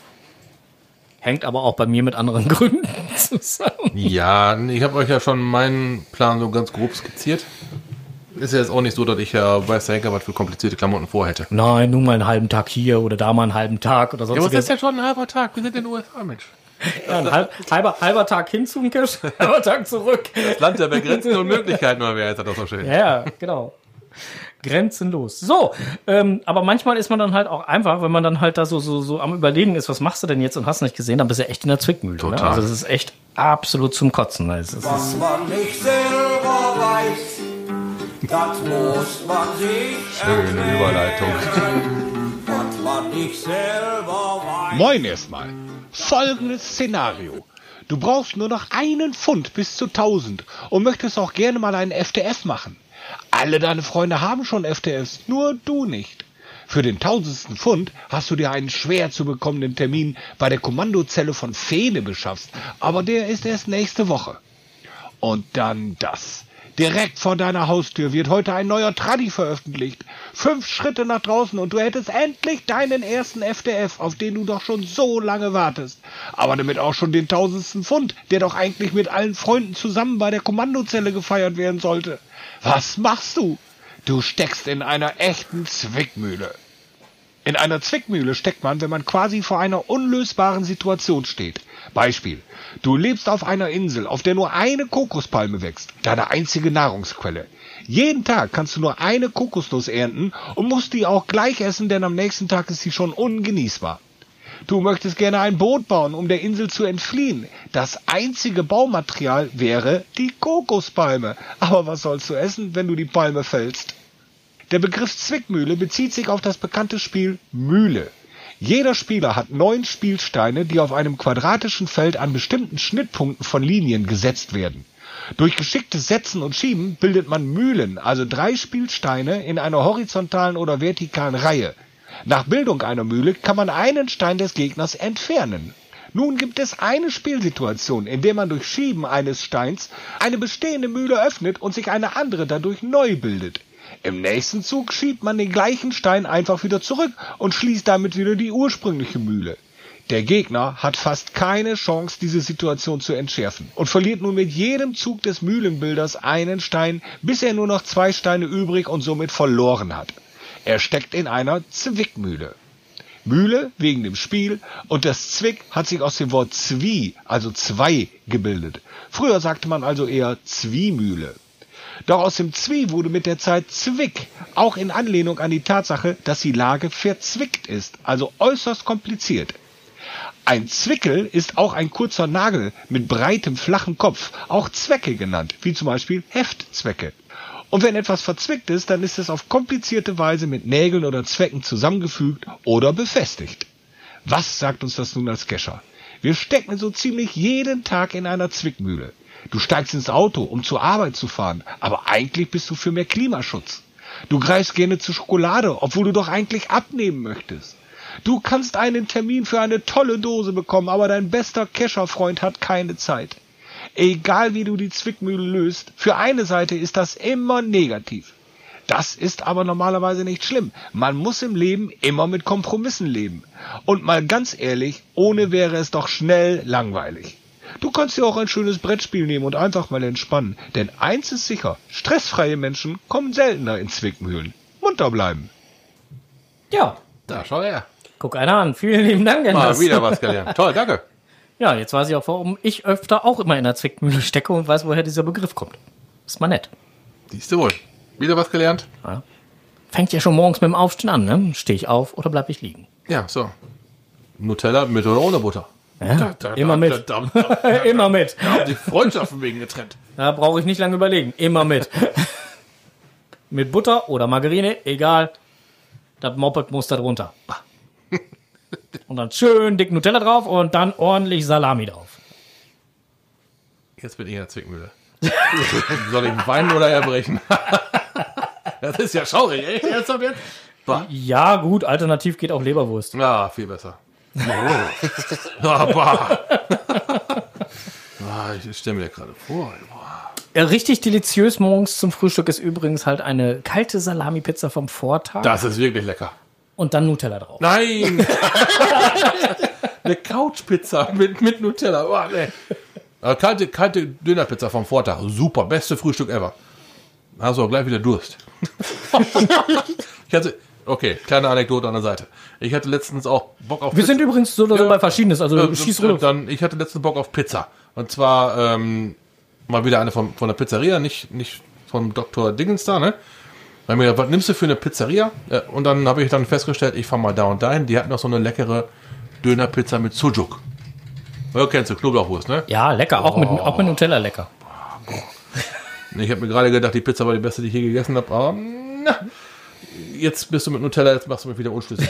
Hängt aber auch bei mir mit anderen Gründen zusammen. Ja, ich habe euch ja schon meinen Plan so ganz grob skizziert. Ist ja jetzt auch nicht so, dass ich ja weiß der Henker was für komplizierte Klamotten vorhätte. Nein, nur mal einen halben Tag hier oder da mal einen halben Tag oder sonst. Ja, aber das ist ja schon ein halber Tag. Wir sind in den USA, Mensch. Ja, ein halber Tag hin zum Cache, halber Tag zurück. Das Land der Begrenzen und Möglichkeiten, oder wer heißt das doch so schön? Ja, genau. Grenzenlos. So, aber manchmal ist man dann halt auch einfach, wenn man dann halt da so am Überlegen ist, was machst du denn jetzt und hast nicht gesehen, dann bist du echt in der Zwickmühle. Total. Ne? Also das ist echt absolut zum Kotzen. Was man nicht selber weiß, das muss man sich Schöne Überleitung. was man nicht selber weiß. Moin erstmal. Folgendes Szenario. Du brauchst nur noch einen Pfund bis zu 1000 und möchtest auch gerne mal einen FTF machen. Alle deine Freunde haben schon FTFs, nur du nicht. Für den 1000. Pfund hast du dir einen schwer zu bekommenden Termin bei der Kommandozelle von Fehne beschafft, aber der ist erst nächste Woche. Und dann das. Direkt vor deiner Haustür wird heute ein neuer Traddy veröffentlicht. 5 Schritte nach draußen und du hättest endlich deinen ersten FTF, auf den du doch schon so lange wartest. Aber damit auch schon den 1000. Pfund, der doch eigentlich mit allen Freunden zusammen bei der Kommandozelle gefeiert werden sollte. Was machst du? Du steckst in einer echten Zwickmühle. In einer Zwickmühle steckt man, wenn man quasi vor einer unlösbaren Situation steht. Beispiel. Du lebst auf einer Insel, auf der nur eine Kokospalme wächst, deine einzige Nahrungsquelle. Jeden Tag kannst du nur eine Kokosnuss ernten und musst die auch gleich essen, denn am nächsten Tag ist sie schon ungenießbar. Du möchtest gerne ein Boot bauen, um der Insel zu entfliehen. Das einzige Baumaterial wäre die Kokospalme. Aber was sollst du essen, wenn du die Palme fällst? Der Begriff Zwickmühle bezieht sich auf das bekannte Spiel Mühle. Jeder Spieler hat 9 Spielsteine, die auf einem quadratischen Feld an bestimmten Schnittpunkten von Linien gesetzt werden. Durch geschicktes Setzen und Schieben bildet man Mühlen, also 3 Spielsteine in einer horizontalen oder vertikalen Reihe. Nach Bildung einer Mühle kann man einen Stein des Gegners entfernen. Nun gibt es eine Spielsituation, in der man durch Schieben eines Steins eine bestehende Mühle öffnet und sich eine andere dadurch neu bildet. Im nächsten Zug schiebt man den gleichen Stein einfach wieder zurück und schließt damit wieder die ursprüngliche Mühle. Der Gegner hat fast keine Chance, diese Situation zu entschärfen und verliert nun mit jedem Zug des Mühlenbilders einen Stein, bis er nur noch 2 Steine übrig und somit verloren hat. Er steckt in einer Zwickmühle. Mühle wegen dem Spiel und das Zwick hat sich aus dem Wort Zwie, also zwei, gebildet. Früher sagte man also eher Zwiemühle. Doch aus dem Zwie wurde mit der Zeit Zwick, auch in Anlehnung an die Tatsache, dass die Lage verzwickt ist, also äußerst kompliziert. Ein Zwickel ist auch ein kurzer Nagel mit breitem, flachen Kopf, auch Zwecke genannt, wie zum Beispiel Heftzwecke. Und wenn etwas verzwickt ist, dann ist es auf komplizierte Weise mit Nägeln oder Zwecken zusammengefügt oder befestigt. Was sagt uns das nun als Kescher? Wir stecken so ziemlich jeden Tag in einer Zwickmühle. Du steigst ins Auto, um zur Arbeit zu fahren, aber eigentlich bist du für mehr Klimaschutz. Du greifst gerne zur Schokolade, obwohl du doch eigentlich abnehmen möchtest. Du kannst einen Termin für eine tolle Dose bekommen, aber dein bester Kescherfreund hat keine Zeit. Egal wie du die Zwickmühle löst, für eine Seite ist das immer negativ. Das ist aber normalerweise nicht schlimm. Man muss im Leben immer mit Kompromissen leben. Und mal ganz ehrlich, ohne wäre es doch schnell langweilig. Du kannst dir auch ein schönes Brettspiel nehmen und einfach mal entspannen. Denn eins ist sicher, stressfreie Menschen kommen seltener in Zwickmühlen. Munter bleiben. Ja, Da, schau her. guck einer an. Vielen lieben Dank, Enders. Wieder was gelernt. Toll, danke. Ja, jetzt weiß ich auch, warum ich öfter auch immer in der Zwickmühle stecke und weiß, woher dieser Begriff kommt. Ist mal nett. Siehst du wohl. Wieder was gelernt? Ja. Fängt ja schon morgens mit dem Aufstehen an, ne? Stehe ich auf oder bleib ich liegen? Ja, so. Nutella mit oder ohne Butter. Ja, immer mit. Immer mit. Die Freundschaften wegen getrennt. Da brauche ich nicht lange überlegen. Immer mit. Mit Butter oder Margarine, egal. Das Moped muss da drunter. Und dann schön dick Nutella drauf und dann ordentlich Salami drauf. Jetzt bin ich in der Zwickmühle. Soll ich weinen oder erbrechen? Das ist ja schaurig, ey. Ernsthaft jetzt? Bah. Ja, gut, alternativ geht auch Leberwurst. Ja, viel besser. Ah, bah. Ich stelle mir gerade vor. Boah. Richtig deliziös morgens zum Frühstück ist übrigens halt eine kalte Salami-Pizza vom Vortag Das ist wirklich lecker. und dann Nutella drauf. Nein! Eine Couchpizza mit Nutella. Oh, nee. Aber kalte Dönerpizza vom Vortag. Super, beste Frühstück ever. Hast du auch gleich wieder Durst. Okay, kleine Anekdote an der Seite. Ich hatte letztens auch Bock auf Wir sind übrigens so oder so bei Verschiedenes, also schieß rüber. Ich hatte letztens Bock auf Pizza. Und zwar mal wieder eine von der Pizzeria, nicht vom Dr. Dingens da, ne? Weil mir, was nimmst du für eine Pizzeria? Und dann habe ich dann festgestellt, ich fahre mal da und dahin. Die hatten noch so eine leckere Dönerpizza mit Sujuk. Ja, kennst du, Knoblauchwurst, ne? Ja, lecker, auch mit Nutella lecker. Ich habe mir gerade gedacht, die Pizza war die beste, die ich je gegessen habe, aber jetzt bist du mit Nutella, jetzt machst du mich wieder unschlüssig.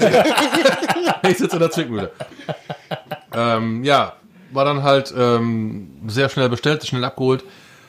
Ich sitze in der Zwickmühle. Ja, war dann halt sehr schnell bestellt, schnell abgeholt.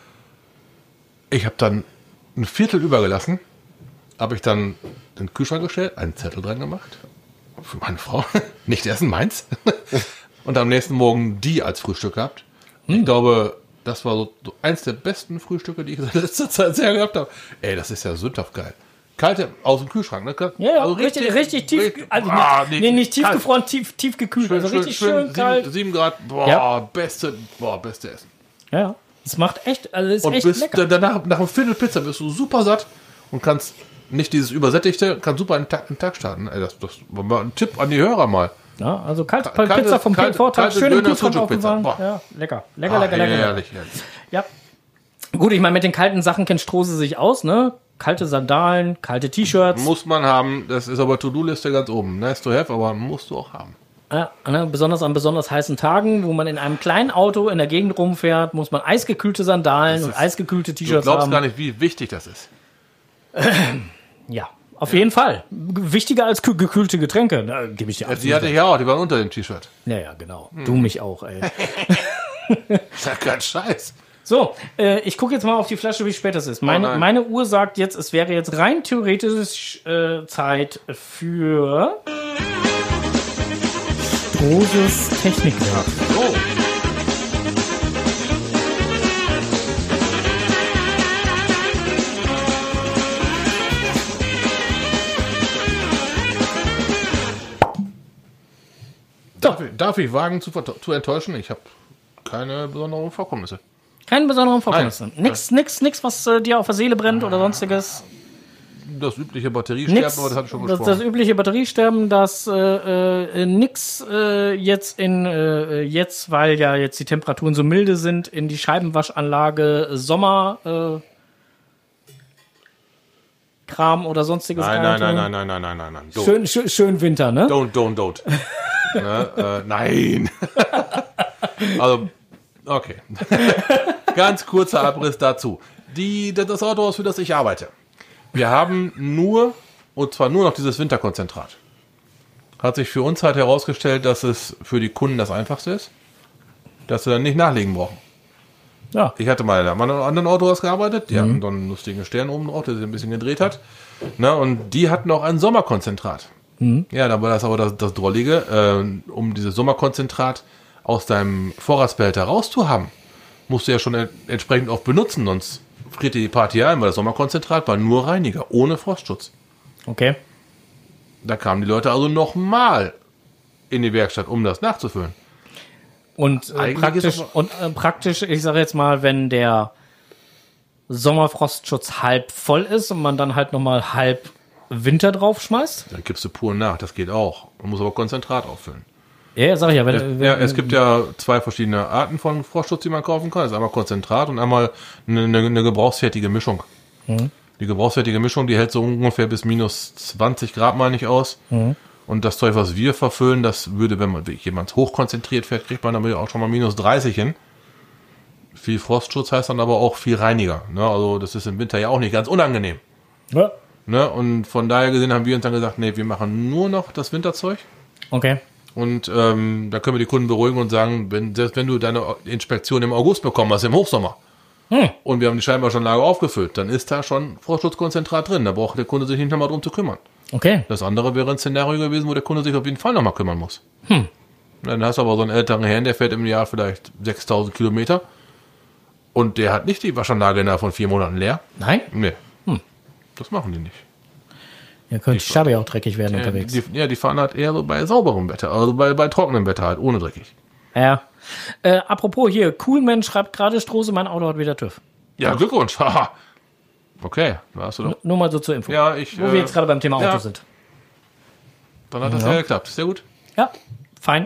Ich habe dann ein Viertel übergelassen, habe ich dann in den Kühlschrank gestellt, einen Zettel dran gemacht, für meine Frau, nicht essen, meins. Und am nächsten Morgen die als Frühstück gehabt. Ich glaube, das war so eins der besten Frühstücke, die ich in letzter Zeit sehr gehabt habe. Ey, das ist ja sündhaft geil. Kalte aus dem Kühlschrank, ne? Ja, also richtig tief, also nicht tiefgefroren, tief gekühlt, also richtig schön kalt. 7 Grad, Ja. beste Essen. Ja, es macht echt, also es ist Und echt bist lecker. danach, nach einem Viertel Pizza bist du super satt und kannst nicht dieses Übersättigte, kannst super einen Tag starten. Ey, das war mal ein Tipp an die Hörer mal. Ja, also kalte Pizza vom Vortag, schön im Kühlschrank aufbewahren. Ja, lecker. Lecker. Ehrlich. Ja. Gut, ich meine, mit den kalten Sachen kennt Strose sich aus, ne? Kalte Sandalen, kalte T-Shirts. Muss man haben, das ist aber To-Do-Liste ganz oben. Nice to have, aber musst du auch haben. Ja, ne? Besonders an besonders heißen Tagen, wo man in einem kleinen Auto in der Gegend rumfährt, muss man eisgekühlte Sandalen und eisgekühlte Du T-Shirts glaubst haben. gar nicht, wie wichtig das ist. Ja, auf jeden Fall. Wichtiger als gekühlte Getränke, gebe ich dir Die absolut. hatte ich ja auch, die waren unter dem T-Shirt. Ja, genau. Du mich auch, ey. Das ist ja kein Scheiß. So, ich gucke jetzt mal auf die Flasche, wie spät es ist. Meine Uhr sagt jetzt, es wäre jetzt rein theoretisch Zeit für Stroses Technikwerk. So. Darf ich wagen zu enttäuschen? Ich habe keine besonderen Vorkommnisse. Keine besonderen Vorkommnisse. Nix, was dir auf der Seele brennt oder sonstiges. Das übliche Batteriesterben, Nix, aber das hatte ich schon das besprochen. übliche Batteriesterben, das nix jetzt, weil ja jetzt die Temperaturen so milde sind, in die Scheibenwaschanlage Kram oder sonstiges Nein. Don't. Schön Winter, ne? Don't. Ne, nein. Also, okay. Ganz kurzer Abriss dazu. Das Autohaus, für das ich arbeite. Wir haben und zwar nur noch dieses Winterkonzentrat. Hat sich für uns halt herausgestellt, dass es für die Kunden das Einfachste ist, dass sie dann nicht nachlegen brauchen. Ja. Ich hatte mal in einem anderen Autohaus gearbeitet, die hatten so einen lustigen Stern oben drauf, der sich ein bisschen gedreht hat. Na, und die hatten auch ein Sommerkonzentrat. Ja, dann war das aber das Drollige, um dieses Sommerkonzentrat aus deinem Vorratsbehälter rauszuhaben, musst du ja schon entsprechend oft benutzen, sonst friert dir die Party ein, weil das Sommerkonzentrat war nur Reiniger, ohne Frostschutz. Okay. Da kamen die Leute also nochmal in die Werkstatt, um das nachzufüllen. Und praktisch, ich sage jetzt mal, wenn der Sommerfrostschutz halb voll ist und man dann halt nochmal halb Winter draufschmeißt. Dann gibst du pur nach, das geht auch. Man muss aber Konzentrat auffüllen. Ja, sag ich ja. Es gibt ja 2 verschiedene Arten von Frostschutz, die man kaufen kann. Das ist einmal Konzentrat und einmal eine gebrauchsfertige Mischung. Die gebrauchsfertige Mischung, die hält so ungefähr bis minus 20 Grad, meine ich, aus. Und das Zeug, was wir verfüllen, das würde, wenn jemand hochkonzentriert fährt, kriegt man damit auch schon mal minus 30 hin. Viel Frostschutz heißt dann aber auch viel Reiniger. Ne? Also das ist im Winter ja auch nicht ganz unangenehm. Ja. Ne? Und von daher gesehen haben wir uns dann gesagt, nee, wir machen nur noch das Winterzeug. Okay. Und da können wir die Kunden beruhigen und sagen, selbst wenn du deine Inspektion im August bekommen hast, im Hochsommer, und wir haben die Scheinwaschanlage aufgefüllt, dann ist da schon Frostschutzkonzentrat drin. Da braucht der Kunde sich nicht nochmal drum zu kümmern. Okay. Das andere wäre ein Szenario gewesen, wo der Kunde sich auf jeden Fall nochmal kümmern muss. Dann hast du aber so einen älteren Herrn, der fährt im Jahr vielleicht 6.000 Kilometer und der hat nicht die Waschanlage innerhalb von 4 Monaten leer. Nein? Nee. Das machen die nicht. Ja, könnte die Schabe ja auch dreckig werden unterwegs. Die fahren halt eher so bei sauberem Wetter, also bei trockenem Wetter halt, ohne dreckig. Ja. Apropos hier, Coolman schreibt gerade, Strose, mein Auto hat wieder TÜV. Ja, Glückwunsch. Haha. Okay, da hast du doch. Nur mal so zur Info. Ja, wo wir jetzt gerade beim Thema Auto sind. Dann hat das ja geklappt. Sehr gut. Ja, fein.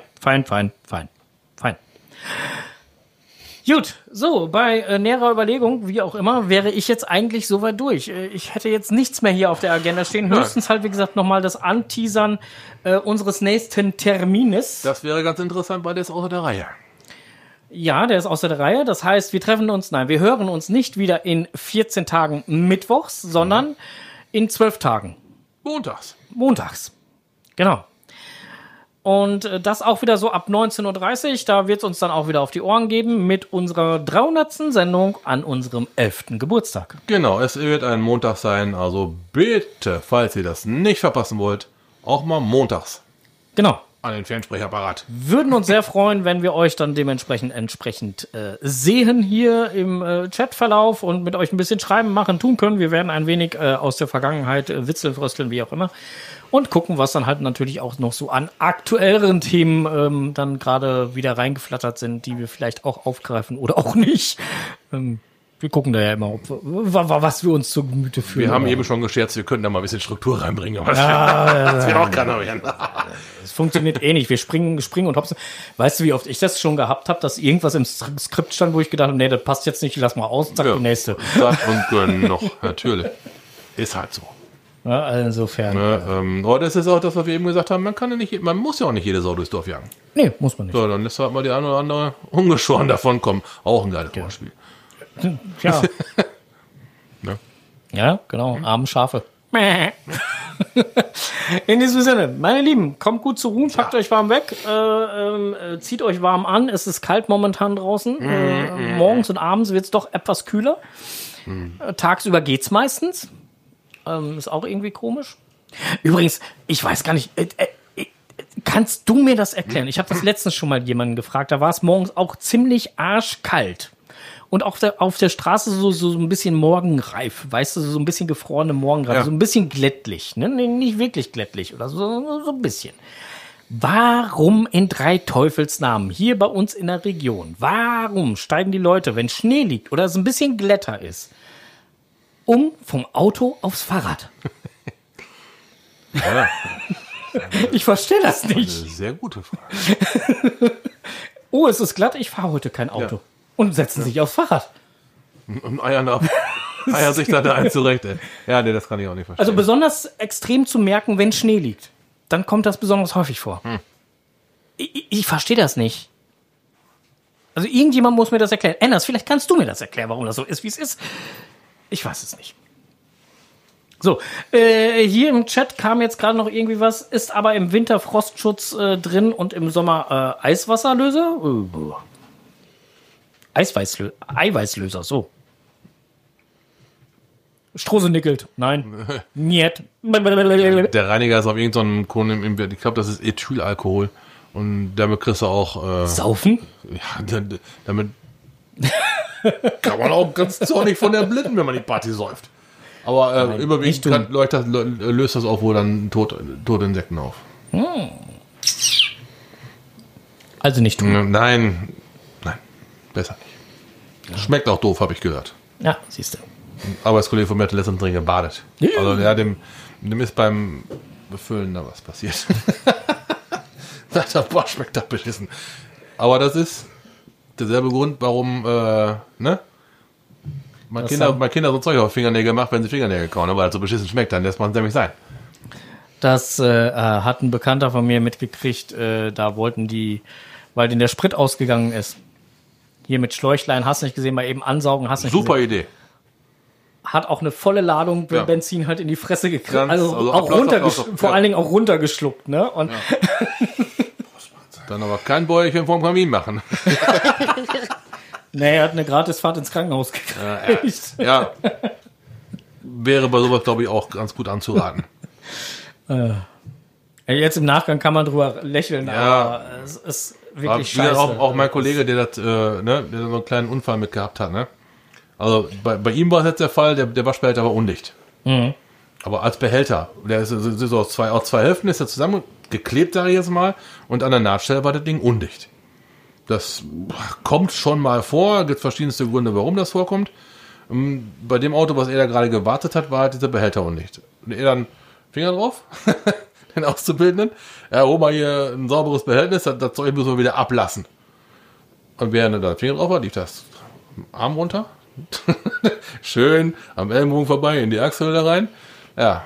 Gut, so, bei näherer Überlegung, wie auch immer, wäre ich jetzt eigentlich soweit durch. Ich hätte jetzt nichts mehr hier auf der Agenda stehen. Höchstens halt, wie gesagt, nochmal das Anteasern unseres nächsten Termines. Das wäre ganz interessant, weil der ist außer der Reihe. Ja, der ist außer der Reihe. Das heißt, wir hören uns nicht wieder in 14 Tagen mittwochs, sondern in 12 Tagen. Montags. Genau. Und das auch wieder so ab 19.30 Uhr. Da wird es uns dann auch wieder auf die Ohren geben mit unserer 300. Sendung an unserem 11. Geburtstag. Genau, es wird ein Montag sein. Also bitte, falls ihr das nicht verpassen wollt, auch mal montags. Genau. An den Fernsprechapparat. Würden uns sehr freuen, wenn wir euch dann dementsprechend sehen hier im Chatverlauf und mit euch ein bisschen schreiben, machen, tun können. Wir werden ein wenig aus der Vergangenheit witzelfrösteln, wie auch immer. Und gucken, was dann halt natürlich auch noch so an aktuelleren Themen dann gerade wieder reingeflattert sind, die wir vielleicht auch aufgreifen oder auch nicht. Wir gucken da ja immer, was wir uns zu Gemüte führen. Wir haben eben schon gescherzt, wir könnten da mal ein bisschen Struktur reinbringen. Aber das wird auch keiner werden. Es funktioniert eh nicht. Wir springen und hopsen. Weißt du, wie oft ich das schon gehabt habe, dass irgendwas im Skript stand, wo ich gedacht habe, nee, das passt jetzt nicht, lass mal aus, zack, die nächste. Zack und gönnen noch, natürlich. Ist halt so. Ja, insofern. Aber das ist auch das, was wir eben gesagt haben, man muss ja auch nicht jede Sau durchs Dorf jagen. Nee, muss man nicht. So, dann lässt halt mal die eine oder andere ungeschoren davon kommen. Auch ein geiles Vorspiel. Ja. Ne? Ja, genau. Armen Schafe. In diesem Sinne, meine Lieben, kommt gut zur Ruhe, packt euch warm weg, zieht euch warm an. Es ist kalt momentan draußen. Morgens und abends wird es doch etwas kühler. Tagsüber geht's meistens. Ist auch irgendwie komisch. Übrigens, ich weiß gar nicht, kannst du mir das erklären? Ich habe das letztens schon mal jemanden gefragt, da war es morgens auch ziemlich arschkalt. Und auf der Straße so ein bisschen morgenreif, weißt du, so ein bisschen gefrorene Morgenreif, ja. So ein bisschen glättlich, ne? Nicht wirklich glättlich oder so ein bisschen. Warum in drei Teufelsnamen hier bei uns in der Region, warum steigen die Leute, wenn Schnee liegt oder es ein bisschen Glätter ist, vom Auto aufs Fahrrad? Ja. Ich verstehe das nicht. Eine sehr gute Frage. Oh, es ist glatt, ich fahre heute kein Auto. Ja. Und setzen sich aufs Fahrrad. Und Eiern ab. feiert sich da einen zurecht, ey. Ja, nee, das kann ich auch nicht verstehen. Also besonders extrem zu merken, wenn Schnee liegt. Dann kommt das besonders häufig vor. Ich verstehe das nicht. Also irgendjemand muss mir das erklären. Anders, vielleicht kannst du mir das erklären, warum das so ist, wie es ist. Ich weiß es nicht. So, hier im Chat kam jetzt gerade noch irgendwie was, ist aber im Winter Frostschutz drin und im Sommer Eiswasserlöser? Eiweißlöser, so. Strose nickelt. Nein. Niet. Der Reiniger ist auf irgendeinem Kohlen, ich glaube, das ist Ethylalkohol. Und damit kriegst du auch... Saufen? Ja, damit kann man auch ganz zornig von der Blitten, wenn man die Party säuft. Aber überwiegend löst das auch wohl dann tote Insekten auf. Also nicht tun. Nein, besser nicht. Schmeckt auch doof, habe ich gehört. Ja, siehst du. Ein Arbeitskollege von mir hat letztens drin gebadet. Also ja, dem ist beim Befüllen da was passiert. Sagt er, boah, schmeckt das beschissen. Aber das ist derselbe Grund, warum mein Kinder so Zeug auf Fingernägel macht, wenn sie Fingernägel kauen, weil es so beschissen schmeckt, dann lässt man es nämlich sein. Das hat ein Bekannter von mir mitgekriegt, da wollten die, weil denen der Sprit ausgegangen ist, hier mit Schläuchlein, hast du nicht gesehen, mal eben ansaugen, hast du nicht Super gesehen. Idee. Hat auch eine volle Ladung Benzin halt in die Fresse gekriegt, also auch Applaus. vor allen Dingen auch runtergeschluckt, ne? Und dann aber kein Bäuerchen vorm Kamin machen. nee, er hat eine Gratisfahrt ins Krankenhaus gekriegt. Ja. Wäre bei sowas, glaube ich, auch ganz gut anzuraten. Jetzt im Nachgang kann man drüber lächeln, Ja. aber es ist wirklich scheiße. Auch mein Kollege, der der so einen kleinen Unfall mit gehabt hat, ne? Also bei ihm war es jetzt der Fall, der Waschbehälter war undicht. Mhm. Aber als Behälter, der ist so aus zwei Hälften, ist er zusammengeklebt, sage ich jetzt mal, und an der Nahtstelle war das Ding undicht. Das kommt schon mal vor, gibt verschiedenste Gründe, warum das vorkommt. Bei dem Auto, was er da gerade gewartet hat, war halt dieser Behälter undicht. Und er dann Finger drauf, den Auszubildenden, ja, hol mal hier ein sauberes Behältnis, das Zeug müssen wir wieder ablassen. Und während er da Finger drauf war, lief das Arm runter, schön am Ellenbogen vorbei, in die Achselhöhle rein. Ja.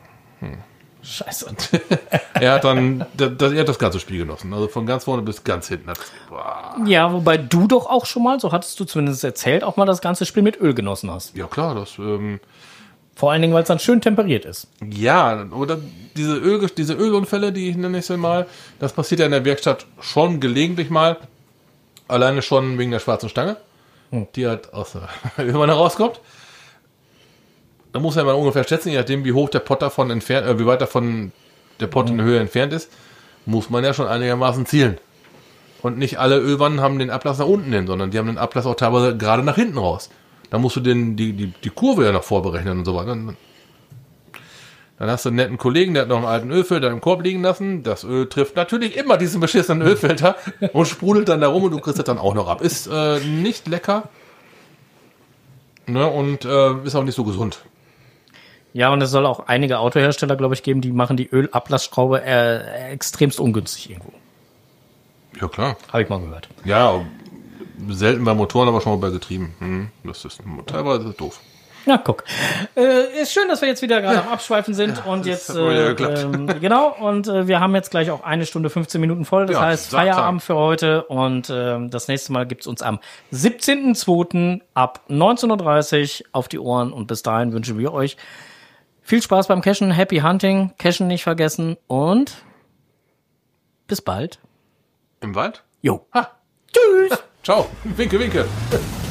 Scheiße. Er hat dann er hat das ganze Spiel genossen. Also von ganz vorne bis ganz hinten. Ja, wobei du doch auch schon mal, so hattest du zumindest erzählt, auch mal das ganze Spiel mit Öl genossen hast. Ja klar, das... Vor allen Dingen, weil es dann schön temperiert ist. Ja, oder diese Ölunfälle, die ich nenne ich so mal, das passiert ja in der Werkstatt schon gelegentlich mal. Alleine schon wegen der schwarzen Stange, die halt aus der Ölwanne rauskommt. Da muss man mal ungefähr schätzen, je nachdem, wie hoch der Pott davon wie weit davon der Pott in der Höhe entfernt ist, muss man ja schon einigermaßen zielen. Und nicht alle Ölwannen haben den Ablass nach unten hin, sondern die haben den Ablass auch teilweise gerade nach hinten raus. Da musst du die Kurve ja noch vorberechnen und so weiter. Dann hast du einen netten Kollegen, der hat noch einen alten Ölfilter im Korb liegen lassen. Das Öl trifft natürlich immer diesen beschissenen Ölfilter und sprudelt dann da rum und du kriegst das dann auch noch ab. Ist nicht lecker, ne, und ist auch nicht so gesund. Ja, und es soll auch einige Autohersteller, glaube ich, geben, die machen die Ölablassschraube extremst ungünstig irgendwo. Ja, klar. Habe ich mal gehört. Ja, selten bei Motoren, aber schon mal bei Getrieben. Das ist teilweise doof. Na, guck. Ist schön, dass wir jetzt wieder gerade am Abschweifen sind. Und jetzt, hat mal wieder geklappt. Genau, und wir haben jetzt gleich auch 1 Stunde 15 Minuten voll. Das heißt, Feierabend für heute. Und das nächste Mal gibt's uns am 17.02. ab 19.30 Uhr auf die Ohren. Und bis dahin wünschen wir euch viel Spaß beim Cashen, Happy Hunting, Cashen nicht vergessen und bis bald. Im Wald? Jo. Ha. Tschüss. Ciao. Winke, winke.